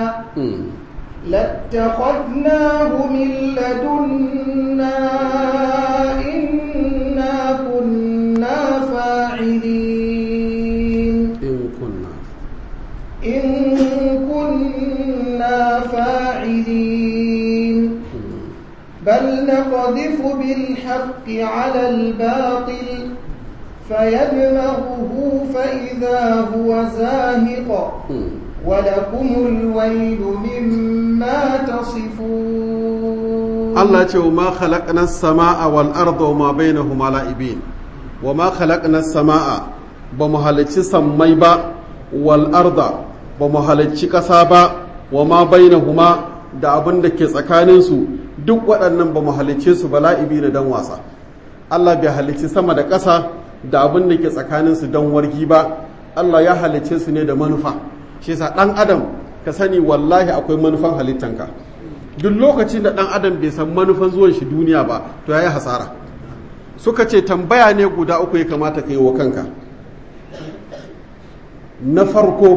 لاتخذناه من لدنا إنا كنا فاعلين إن كنا إن كنا فاعلين بل نقذف بالحق على الباطل فيدمغه فإذا هو زاهق ولكم الويل مما تصفون. الله يقول ما خلقنا السماء والأرض وما بينهما لاعبين وما خلقنا السماء بمهلك سميبا والأرض بمهلك كسابا وما بينهما da abin da ke tsakaninsu duk waɗannan ba mu halicce su bala'ibi na dan wasa. Allah bai halicci sama da ƙasa da abin da ke tsakaninsu don wargi ba, Allah ya halicce su ne da manufa. Shi yasa ɗan adam ka sani wallahi akwai manufan halittanka. Duk lokacin da ɗan adam bai san manufan zuwan shi duniya ba, to ya yi hasara. Suka ce tambaya ne guda uku ya kamata ka yi wa kanka. Na farko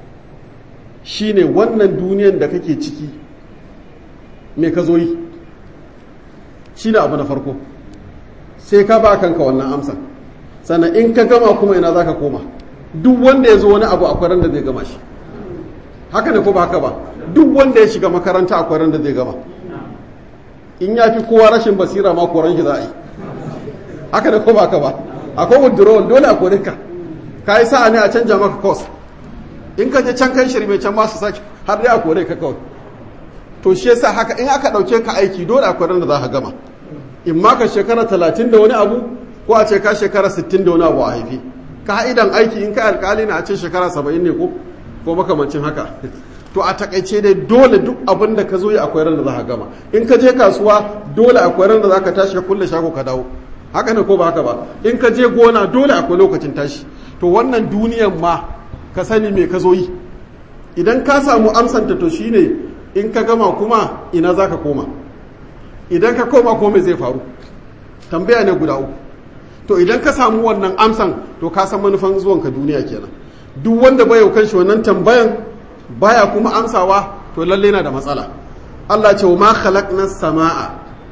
shine wannan duniyan da kake ciki me ka zo yi, shi ne abu na farko, sai ka ba kanka wannan amsa. Sannan in ka gama kuma ina za ka koma. Duk wanda ya zo wani abu akwai ran da zai gama shi, haka ne ko ba haka ba. Duk wanda ya shiga makaranta akwai ran da zai gama. In ya fi kowa rashin basira ma koran shi za a yi, haka ne ko ba haka ba. Akwai withdrawal, dole a kore ka, ka yi sa'a ne a canja maka course. In ka je can kan shirme can ma su sake har dai a kore ka kawai. To shi yasa haka in aka ɗauke ka aiki dole akwai ran da za ka gama. In ma ka shekara talatin da wani abu, ko a ce ka shekara sittin da wani abu a haifi. Ka'idan aiki in ka alkali na a ce shekara saba'in ne ko ko makamancin haka. To a takaice dai dole duk abin da ka zo yi akwai ran da za ka gama. In ka je kasuwa dole akwai ran da za ka tashi ka kulle shago ka dawo, haka ne ko ba haka ba. In ka je gona dole akwai lokacin tashi. To wannan duniyan ma ka sani me ka zo yi. Idan ka samu amsanta to shine in ka gama kuma ina za ka koma. Idan ka koma ko me zai faru. Tambaya ne guda uku. To idan ka samu wannan amsan to ka san manufan zuwanka duniya kenan. Duk wanda bai kan shi wannan tambayan baya kuma amsawa to lalle na da matsala. Allah ce wa ma khalaqna samaa,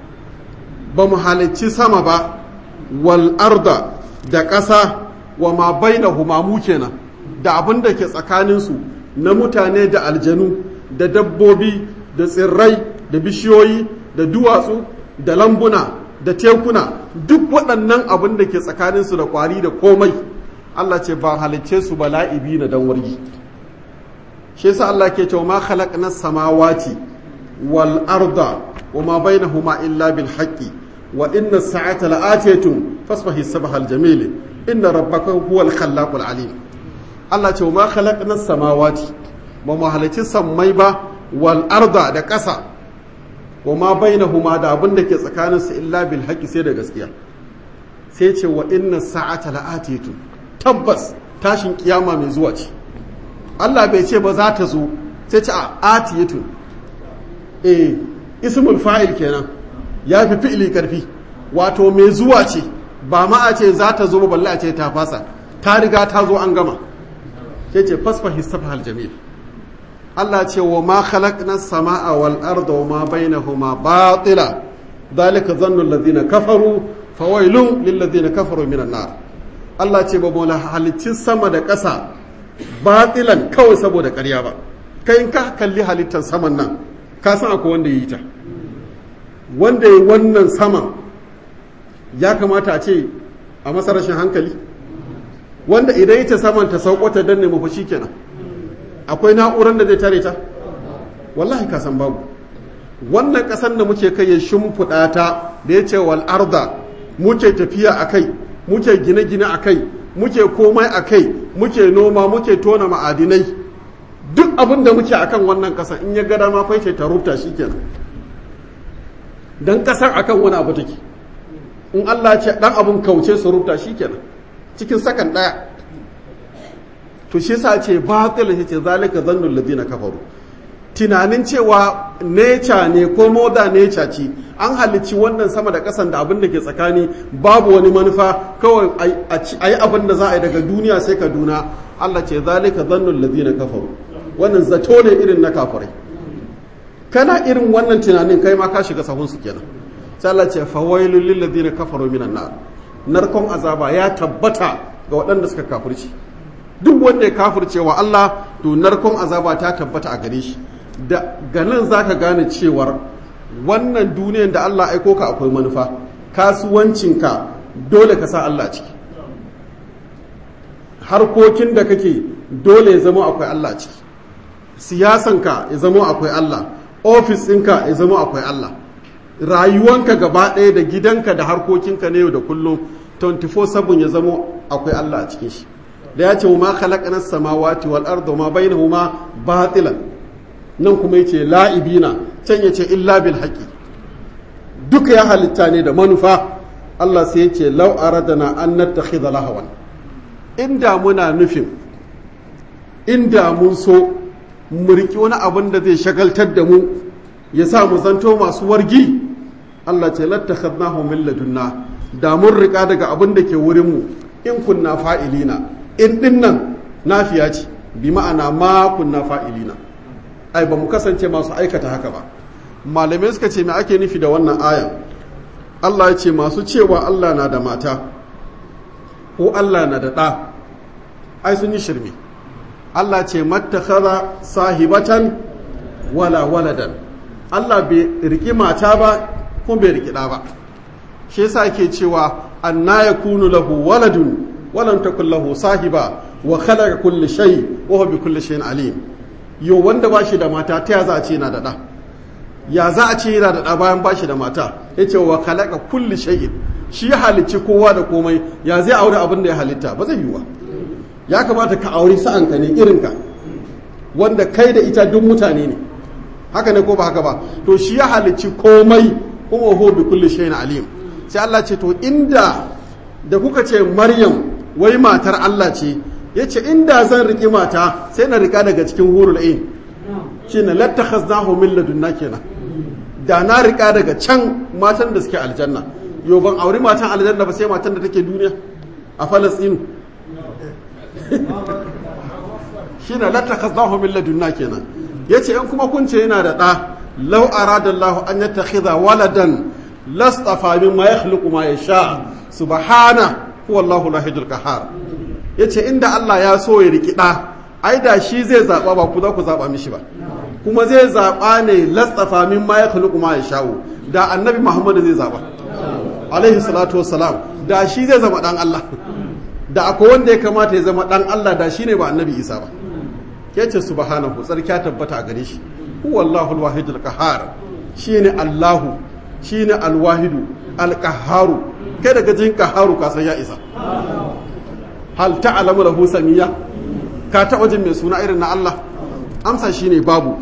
ba mu halicci sama ba, wal arda da ƙasa, wa ma bainahuma mu kenan, da abin da ke tsakanin su na mutane da aljanu da dabbobi da tsirrai da bishiyoyi da duwatsu da lambuna da tekuna, duk waɗannan abin da ke tsakaninsu da ƙwari da komai, Allah ce ba halicce su ba la'ibi na dan wargi. Shi yasa Allah ke cewa ma khalaqna samawati wal arda wa ma bainahuma illa bil haqqi wa inna as-sa'ata la'atiyatun fasfahi sabha al jamil inna rabbaka huwal khallaqul alim. Allah ce ma khalaqna samawati, ba mu halicci sammai ba wal arda da ƙasa wa ma bainahuma da abin da ke tsakaninsu illa bil haqqi sai da gaskiya sai ce wa inna sa'ata la'atiyatu tabbas tashin kiyama mai zuwa ce Allah bai ce ba za ta zo sai ce a atiyatu eh ismul fa'il kenan ya fi fi'ili karfi wato mai zuwa ce ba ma a ce za ta zo ba balle a ce ta fasa ta riga ta zo an gama sai ce fasfahi safhal jamil Allah ce wa ma khalaqna as-samaa wal arda wa ma bainahuma batila dhalika dhannu alladhina kafaru fawailun lil ladhina kafaru minan nar Allah ce ba mu halicci sama da ƙasa batilan kawai saboda ƙarya ba kai in ka kalli halittar saman nan ka san akwai wanda yi ta wanda yi wannan saman ya kamata a ce a masa rashin hankali wanda idan ita saman ta sauko ta danne mu fa shikenan akwai na'urar da zai tare ta wallahi ka san babu wannan kasan da muke kai ya shimfiɗa ta da ya ce wal arda muke tafiya a kai muke gine-gine a kai muke komai a kai muke noma muke tona ma'adinai duk abin da muke akan wannan kasan in ya gada ma faice ta rubuta shikenan dan kasar akan wani abu take in Allah ce dan abun kauce su rubuta shikenan cikin sakan daya to shi yasa ce batil shi ce zalika zannul ladina kafaru tunanin cewa nature ne ko moda nature ce an halicci wannan sama da kasan da abin da ke tsakani babu wani manufa kawai ayi abin da za a yi daga duniya sai Kaduna Allah ce zalika zannul ladina kafaru wannan zato ne irin na kafirai kana irin wannan tunanin kai ma ka shiga sahun su kenan sai Allah ce fawailul lil ladina kafaru minan nar narkon azaba ya tabbata ga waɗanda suka kafirci duk wanda ya kafirce wa Allah to narkon azaba ta tabbata a gare shi da ganin zaka gane cewar wannan duniyar da Allah aiko ka akwai manufa kasuwancinka dole ka sa Allah ciki harkokin da kake dole ya zama akwai Allah ciki siyasanka ya zama akwai Allah ofis ɗinka ya zama akwai Allah rayuwanka gaba ɗaya da gidanka da harkokinka na yau da kullum twenty four seven ya zama akwai Allah a cikin shi da ya ce wa ma khalaqna as-samawati wal arda ma bainahuma batilan nan kuma yace la'ibina can yace illa bil haqi duka ya halitta ne da manufa Allah sai yace law aradana an nattakhidha lahawan inda muna nufin inda mun so mu riki wani abin da zai shagaltar da mu ya sa mu zanto masu wargi Allah ce lattakhadnahu min ladunna da mun rika daga abin da ke wurin mu in kunna fa'ilina in dinnan nafiya ce bi ma'ana ma kunna fa'ilina ai ba mu kasance masu aikata haka ba malamai suka ce me ake nufi da wannan ayan Allah ya ce masu cewa Allah na da mata ko Allah na da ɗa ai sun yi shirme Allah ce mattakhadha sahibatan wala waladan Allah bai riki mata ba kuma bai riki ɗa ba shi yasa yake cewa anna yakunu lahu waladun walam takul lahu sahiba wa khalaqa kulli shay wa huwa bi kulli shay'in alim yo wanda bashi da mata ta ya za a ce yana da da ya za a ce yana da da bayan bashi da mata yace wa khalaqa kulli shay'in shi ya halicci kowa da komai ya zai aure abin da ya halitta ba zai yiwa ya kamata ka aure sa'anka ne irinka wanda kai da ita duk mutane ne haka ne ko ba haka ba to shi ya halicci komai kuma huwa bi kulli shay'in alim sai Allah ce to inda da kuka ce Maryam wai matar Allah ce yace inda zan riki mata sai na rika daga cikin hurul ain shine lattakhaznahu min ladunna kenan da na rika daga can matan da suke aljanna yo ban auri matan aljanna ba sai matan da take duniya a Falastin shine lattakhaznahu min ladunna kenan yace in kuma kun ce yana da da law aradallahu an yattakhidha waladan lastafa mimma yakhluqu ma yasha subhana huwa Allahu lahidul qahhar yace inda Allah ya so ya riki da ai da shi zai zaba ba ku za ku zaba mishi ba kuma zai zaba ne lastafa mimma yakhluqu ma yasha da annabi Muhammad zai zaba alaihi salatu wassalam da shi zai zama dan Allah da akwai wanda ya kamata ya zama dan Allah da shine ba annabi Isa ba yace subhanahu tsarkiya tabbata a gare shi huwa Allahu alwahidul qahhar shine Allahu shine alwahidu alqahharu kai daga jin qahharu ka san ya isa hal ta'lamu lahu samiyya ka taba jin mai suna irin na Allah amsa shine babu to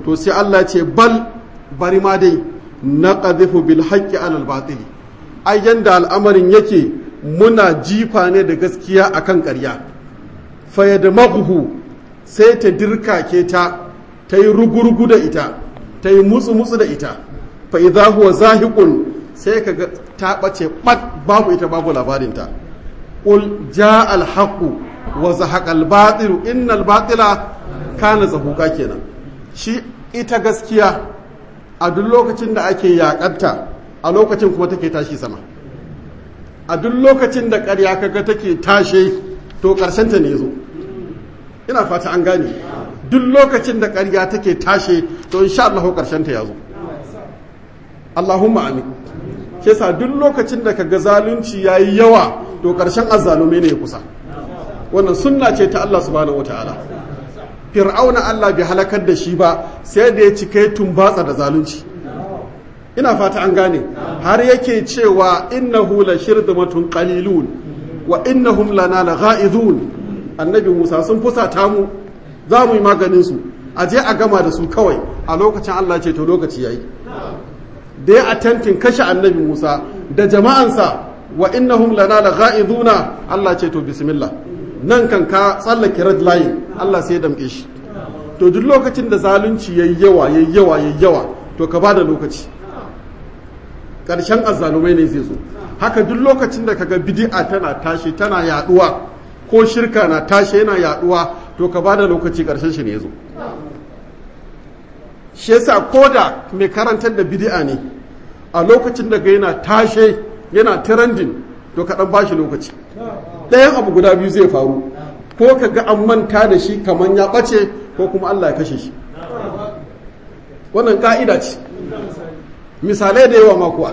to sai Allah ce bal bari ma dai naqdhifu bil haqqi alal batili ai yanda al'amarin yake muna jifa ne da gaskiya akan ƙarya fa yadmaghu sai ta dirkake ta ta yi rugurugu da ita ta yi mutsu mutsu da ita fa idza huwa zahiqun sai kaga ta bace bat babu ita babu labarinta qul jaa al haqu wa zahaqa al batilu innal batila kana zahuqa kenan shi ita gaskiya a duk lokacin da ake yakatta a lokacin kuma take tashi sama a duk lokacin da ƙarya kaga take tashe to ƙarshen ta ne zo ina fata an gane duk lokacin da ƙarya take tashe to insha Allah ƙarshen ta ya zo Allahumma amin ke sa duk lokacin da kaga zalunci yayi yawa to ƙarshen azzalume ne ya kusa wannan sunna ce ta Allah subhanahu wataala fir'auna Allah bai halakar da shi ba sai da ya cika tumbatsa da zalunci ina fata an gane har yake cewa innahu la shirdamatun qalilun wa innahum lana lagha'idun annabi Musa sun fusata mu za mu yi maganin su a je a gama da su kawai a lokacin Allah ce to lokaci yayi da ya attempting kashe annabi Musa da jama'ansa wa innahum lana lagha'iduna Allah ce to bismillah nan kan ka tsallake red line Allah sai ya damke shi to duk lokacin da zalunci yayi yawa yayi yawa yayi yawa to ka bada lokaci karshen azzalumai ne zai zo haka duk lokacin da kaga bid'a tana tashi tana yaduwa ko shirka na tashi yana yaduwa to ka bada lokaci karshen shi ne yazo shi yasa koda mai karantar da bid'a ne a lokacin da ga yana tashe yana trending to ka dan bashi lokaci ɗayan abu guda biyu zai faru ko ka ga an manta da shi kamar ya ɓace ko kuma Allah ya kashe shi wannan ka'ida ce misalai da yawa makuwa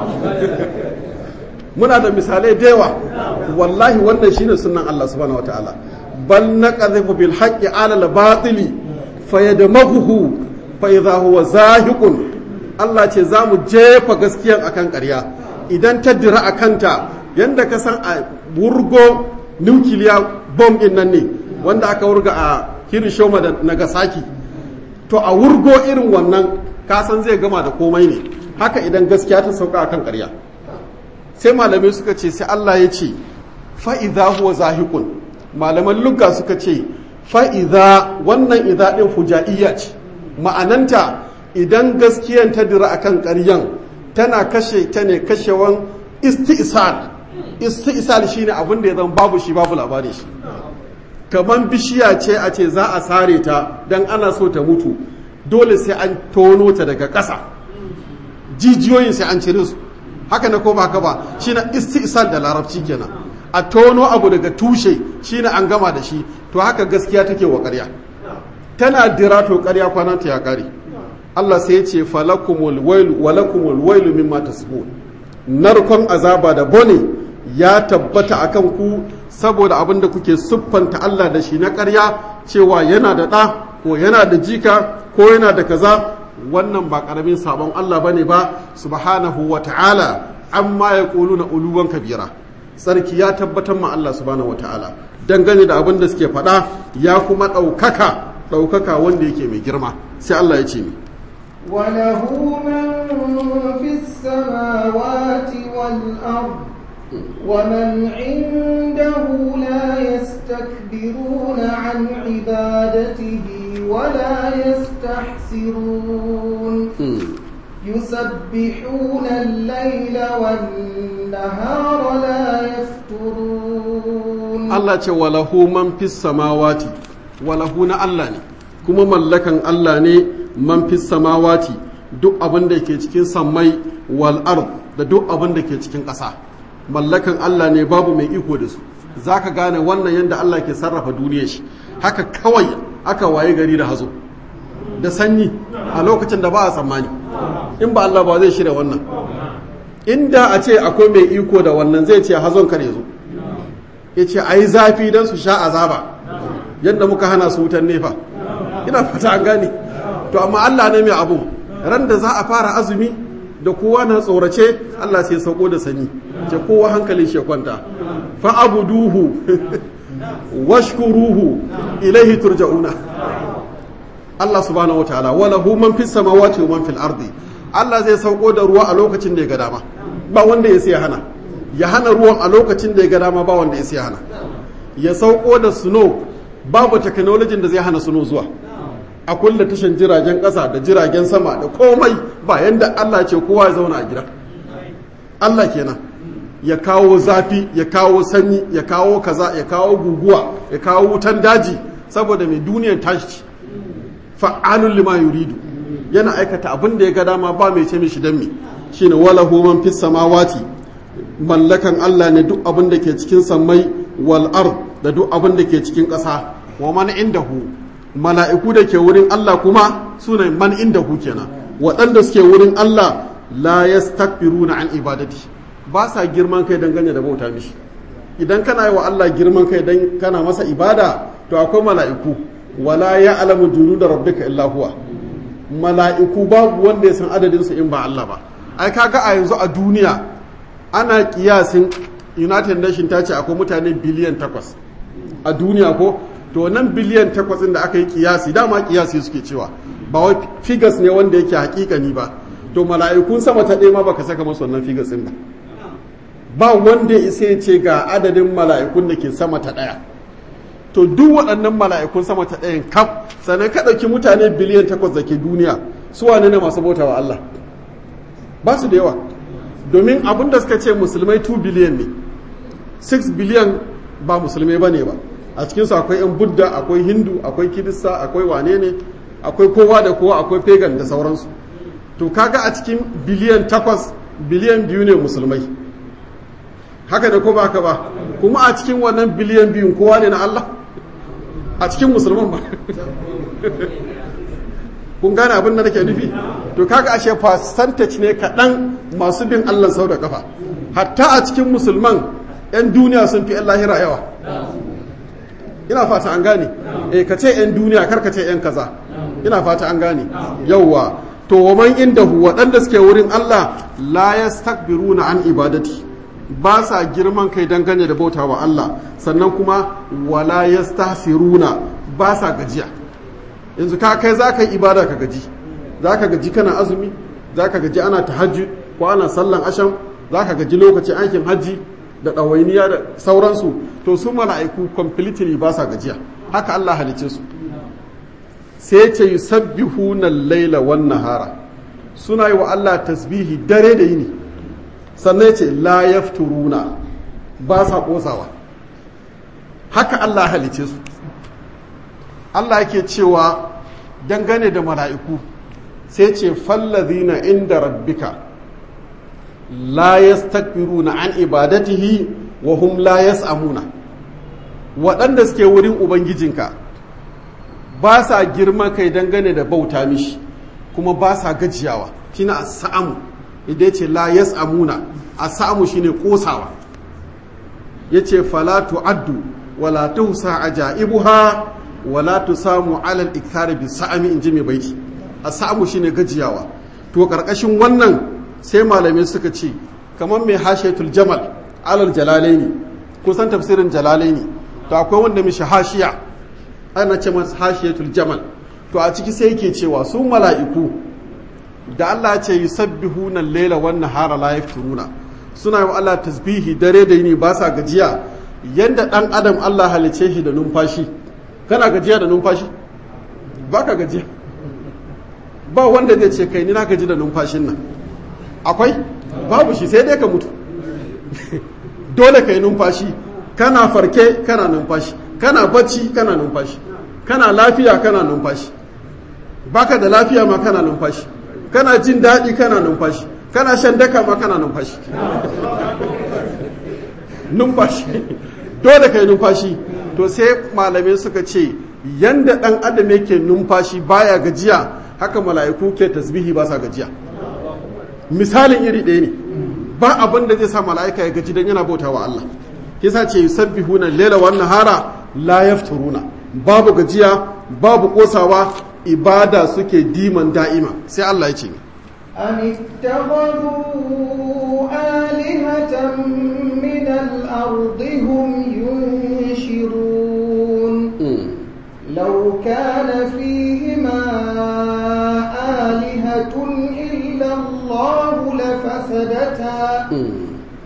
muna da misalai da yawa wallahi wannan shine sunan Allah subhanahu wataala bal naqdhifu bil haqqi ala al batili fayadmaghuhu fa idha huwa zahiqun Allah ce zamu jefa gaskiyan akan ƙarya idan ta dira akanta yanda ka san a wurgo nukiliya bomb din nan ne wanda aka wurga a Hiroshima da Nagasaki to a wurgo irin wannan kasan zai gama da komai ne haka idan gaskiya ta sauka akan ƙarya sai malamai suka ce sai Allah ya ce fa'iza huwa zahiqun malaman lugga suka ce fa'iza wannan idza din fujaiya ce ma'ananta idan gaskiyan ta dira akan ƙaryan tana kashe ta ne kashewan isti'sal isti'sal shine abin da ya zama babu shi babu labari shi kaman bishiya ce a ce za a sare ta dan ana so ta mutu dole sai an tono ta daga ƙasa jijiyoyin sai an cire su haka na ko ba haka ba shine isti'sal da larabci kenan a tono abu daga tushe shine an gama da shi to haka gaskiya take wa ƙarya tana dira to ƙarya kwana ta ya ƙare Allah sai ya ce falakumul wailu walakumul wailu mimma tasbun narkon azaba da bone ya tabbata akan ku saboda abin da kuke siffanta Allah da shi na ƙarya cewa yana da ɗa ko yana da jika ko yana da kaza wannan ba ƙaramin sabon Allah bane ba subhanahu wa ta'ala amma ya ƙulu na uluwan kabira sarki ya tabbatar ma Allah subhanahu wa ta'ala dangane da abin da suke faɗa ya kuma ɗaukaka ɗaukaka wanda yake mai girma sai Allah ya ce ni وله من في السماوات والأرض ومن عنده لا يستكبرون عن عبادته ولا يستحسرون يسبحون الليل والنهار لا يفترون الله ce walahu man fis samawati walahu na Allah ne kuma mallakan Allah ne man fis samawati duk abin da ke cikin sammai wal ard da duk abin da ke cikin ƙasa mallakan Allah ne babu mai iko da su zaka gane wannan yanda Allah ke sarrafa duniyar shi haka kawai aka waye gari da hazo da sanyi a lokacin da ba a tsammani in ba Allah ba zai shirya wannan inda a ce akwai mai iko da wannan zai ce hazon kare zo ya ce a yi zafi don su sha azaba yadda muka hana su wutan nefa ina fata an gane to amma Allah ne mai abu ran da za a fara azumi da kowa na tsorace Allah sai sauko da sanyi ce kowa hankalin shi kwanta fa abuduhu washkuruhu ilaihi turja'una Allah subhanahu wataala wala hu man fis samawati wa man fil ardi Allah zai sauko da ruwa a lokacin da ya ga dama ba wanda ya sai hana ya hana ruwan a lokacin da ya ga dama ba wanda ya sai hana ya sauko da snow babu technology da zai hana snow zuwa a kulle tashan jiragen ƙasa da jiragen sama da komai ba yanda Allah ce kowa ya zauna a gida Allah kenan ya kawo zafi ya kawo sanyi ya kawo kaza ya kawo guguwa ya kawo wutan daji saboda mai duniyar tashi fa'alun lima yuridu yana aikata abin da ya ga dama ba mai ce mishi dan me shine wala hu man fis samawati mallakan Allah ne duk abin da ke cikin sammai wal ard da duk abin da ke cikin ƙasa wa man indahu mala'iku da ke wurin Allah kuma sune man indahu kenan waɗanda suke wurin Allah la yastakbiruna an ibadati ba sa girman kai dangane da bauta mishi idan kana yi wa Allah girman kai dan kana masa ibada to akwai mala'iku wala ya'lamu junuda rabbika illa huwa mala'iku babu wanda ya san adadin su in ba Allah ba ai kaga a yanzu a duniya ana kiyasin United Nations ta ce akwai mutane biliyan takwas a duniya ko to nan biliyan takwas da aka yi kiyasi dama kiyasi suke cewa ba wai figures ne wanda yake hakikani ba to mala'ikun sama ta ɗaya ma baka saka masu wannan figures ɗin ba ba wanda ya isa ce ga adadin mala'ikun da ke sama ta ɗaya to duk waɗannan mala'ikun sama ta ɗayan kaf sannan ka ɗauki mutane biliyan takwas da ke duniya su wane ne masu bauta wa Allah ba su da yawa domin abin da suka ce musulmai two biliyan ne six biliyan ba musulmai ba ne ba a cikinsu akwai 'yan budda akwai hindu akwai kirista akwai wane ne akwai kowa da kowa akwai pagan da sauransu to kaga a cikin biliyan takwas biliyan biyu ne musulmai haka da ko ba haka ba kuma a cikin wannan biliyan biyun kowa ne na Allah a cikin musulman ba kun gane abin da nake nufi to kaga ashe percentage ne kaɗan masu bin Allah sau da kafa hatta a cikin musulman 'yan duniya sun fi 'yan lahira yawa ina fata an gane eh ka ce 'yan duniya kar ka ce 'yan kaza ina fata an gane yawwa to wa man indahu waɗanda suke wurin Allah la yastakbiruna an ibadati ba sa girman kai dangane da bauta wa Allah sannan kuma wala yastahsiruna ba sa gajiya yanzu ka kai zaka yi ibada ka gaji zaka gaji kana azumi zaka gaji ana tahajjud ko ana sallan asham zaka gaji lokacin aikin haji da ɗawainiya da sauransu to su mala'iku completely ba sa gajiya haka Allah halice su sai ce yusabbihuna al-laila wan nahara suna yi wa Allah tasbihi dare da yini sannan ce la yafturuna ba sa kosawa haka Allah halice su Allah yake cewa dangane da mala'iku sai ce fallazina inda rabbika la yastakbiruna an ibadatihi wa hum la yas'amuna waɗanda suke wurin ubangijinka ba sa girma kai dangane da bauta mishi kuma ba sa gajiyawa shine as-sa'amu idan yace la yas'amuna as-sa'amu shine kosawa yace fala tu'addu wala tuhsa ajaibuha wala tusamu ala al-ikthar bis-sa'ami inji mai baiti as-sa'amu shine gajiyawa to karkashin wannan sai malamai suka ce kamar mai hashiyatul jamal alal jalalaini kusan tafsirin jalalaini to akwai wanda mishi hashiya ana ce masa hashiyatul jamal to a ciki sai yake cewa su mala'iku da Allah ya ce yusabbihuna al-laila wan nahara la yafturuna suna yi Allah tasbihi dare da yini ba sa gajiya yanda dan adam Allah halice shi da numfashi kana gajiya da numfashi baka gajiya ba wanda zai ce kai ni na gaji da numfashin nan akwai babu shi sai dai ka mutu dole ka yi numfashi kana farke kana numfashi kana bacci kana numfashi kana lafiya kana numfashi baka da lafiya ma kana numfashi kana jin daɗi kana numfashi kana shan daka ma kana numfashi numfashi dole ka yi numfashi to sai malamai suka ce yanda ɗan adam yake numfashi baya gajiya haka mala'iku ke tasbihi ba sa gajiya misalin iri ɗaya ne ba abin da zai sa mala'ika ya gaji don yana bauta wa Allah kisa ce yusabbihuna lela wan nahara la yafturuna babu gajiya babu kosawa ibada suke diman da'ima sai Allah ya ce am ittakhadhu alihatan min al-ardi hum yunshirun law kana fihima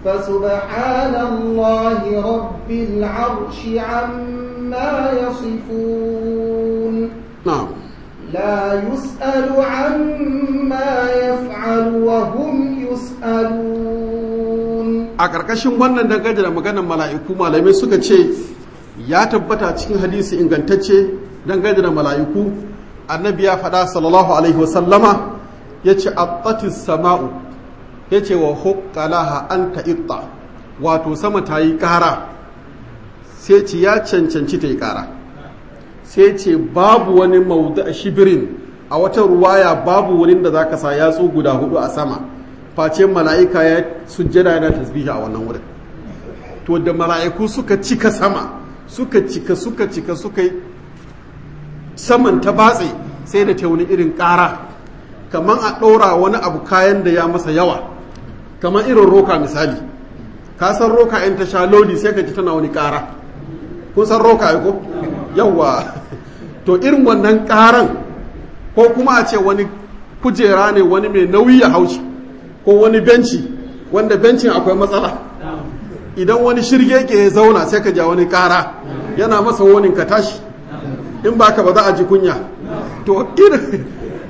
فسبحان الله رب العرش عما يصفون نعم لا يسأل عما يفعل وهم يسألون. a ƙarƙashin wannan dangane da maganar mala'iku malamai suka ce ya tabbata cikin hadisi ingantacce dangane da mala'iku annabi ya faɗa sallallahu alaihi wasallama ya ce attatis sama'u ya ce wa hukkalaha an ta'itta wato sama ta yi ƙara sai ce ya cancanci ta yi ƙara sai ce babu wani maudu a shibirin a wata ruwaya babu wurin da za ka sa yatsu guda hudu a sama face mala'ika ya sujjada yana tasbihi a wannan wurin. To da mala'iku suka cika sama suka cika suka cika suka yi saman ta batse sai da ta wani irin ƙara kamar a ɗora wani abu kayan da ya masa yawa kamar irin roka misali ka san roka in ta sha lodi sai ka ji tana wani ƙara kun san roka ya ko yawa to irin wannan ƙaran ko kuma a ce wani kujera ne wani mai nauyi ya haushi ko wani benci wanda bencin akwai matsala idan wani shirge ke zauna sai ka ja wani ƙara yana masa wonin ka tashi in ba ka ba za a ji kunya to irin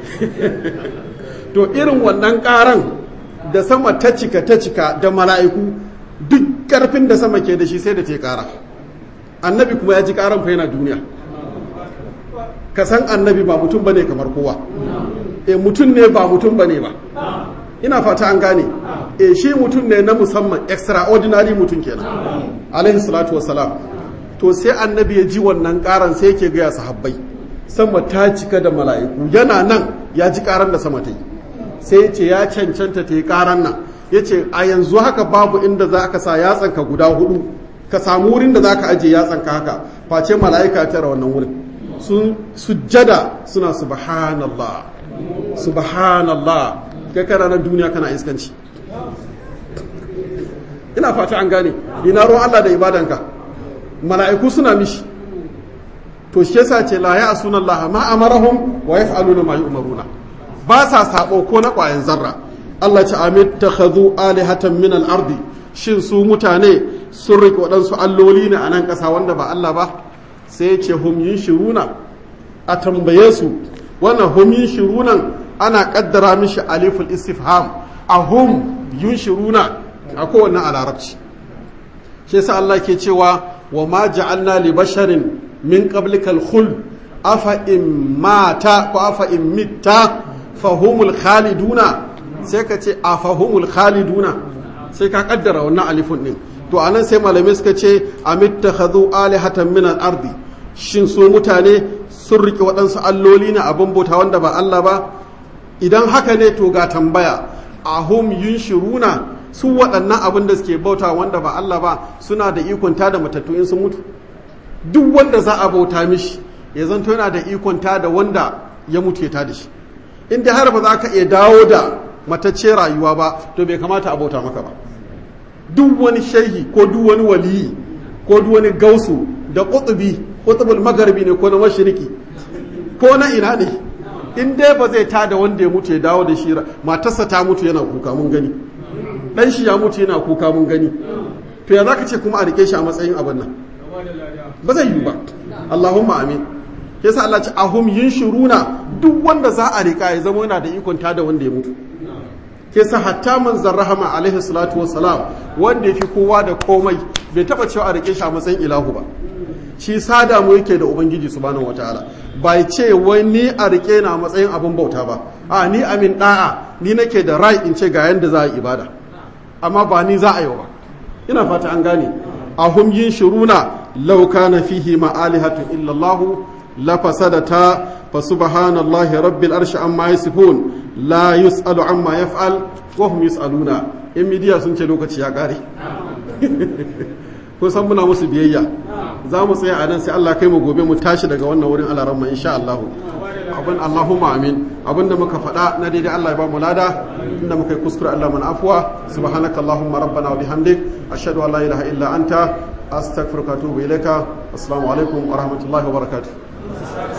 to irin wannan ƙaran da sama ta cika ta cika da mala'iku duk ƙarfin da sama ke da shi sai da ta ƙara annabi kuma ya ji ƙaran fa yana duniya ka san annabi ba mutum bane kamar kowa e mutum ne ba mutum bane ba ina fata an gane e shi mutum ne na musamman extraordinary mutum kenan alaihi salatu wassalam to sai annabi ya ji wannan ƙaran sai yake gaya sahabbai sama ta cika da mala'iku yana nan ya ji ƙaran da sama ta yi sai ya ce ya cancanta ta yi ƙaran nan ya ce a yanzu haka babu inda za ka sa yatsanka guda hudu ka samu wurin da za ka ajiye yatsanka haka face mala'ika tara wannan wurin sun sujjada suna subhanallah subhanallah kai kana na duniya kana iskanci ina fata an gane ina ruwan Allah da ibadanka mala'iku suna mishi to shi yasa ce la ya'suna Allah ma amarahum wa yaf'aluna ma yu'maruna ba sa sabo ko na ƙwayan zarra Allah ce amit takhadhu alihatan min al-ardi shin su mutane sun rike waɗansu alloli ne a nan ƙasa wanda ba Allah ba sai ya ce hum yunshiruna a tambaye su wannan hum yunshirunan ana kaddara mishi aliful istifham a hum yunshiruna a kowanne a larabci shi yasa Allah ke cewa wa ma ja'alna li basharin min qablikal khuld afa in mata ko afa in mitta fahumul khaliduna sai ka ce afahumul khaliduna sai ka kaddara wannan alifun din to anan sai malamai suka ce amittakhadhu alihatan min al-ardi shin so mutane sun rike waɗansu alloli na abin bauta wanda ba Allah ba idan haka ne to ga tambaya ahum yunshiruna su waɗannan abin da suke bauta wanda ba Allah ba suna da ikon ta da matattu in sun mutu duk wanda za a bauta mishi ya zanto yana da ikon ta da wanda ya mutu ya ta da shi in dai har ba za ka iya dawo da matacce rayuwa ba to bai kamata a bauta maka ba duk wani shehi ko duk wani waliyi ko duk wani gausu da qutubi qutubul magharibi ne ko na mashiriki ko na ina ne in dai ba zai tada wanda ya mutu ya dawo da shi matarsa ta mutu yana kuka mun gani dan shi ya mutu yana kuka mun gani to ya zaka ce kuma a rike shi a matsayin abin nan ba zai yi ba Allahumma amin yasa Allah ce ahum yunshuruna duk wanda za a rika ya zama yana da ikon tada wanda ya mutu ke sa hatta manzan rahama alaihi salatu wassalam wanda ya fi kowa da komai bai taba cewa a rike shi a matsayin ilahu ba shi sada mu yake da ubangiji subhanahu wataala bai ce wai ni a rike na matsayin abin bauta ba a ni amin da'a ni nake da rai in ce ga yanda za a yi ibada amma ba ni za a yi ba ina fata an gane ahum yin shuruna law kana fihi ma alihatu illa allah la fasadata fa subhanallahi rabbil arshi amma yasifun la yus'alu amma yaf'al wa hum yus'aluna in midiya sun ce lokaci ya kare ko san muna musu biyayya za mu tsaya a nan sai Allah kai mu gobe mu tashi daga wannan wurin alaramma insha Allah abin Allahumma amin abinda muka faɗa na daidai Allah ya ba mu lada inda muka yi kuskure Allah mana afwa subhanakallahumma rabbana wa bihamdik ashhadu an la ilaha illa anta astaghfiruka wa atubu ilaika assalamu alaikum wa rahmatullahi wa barakatuh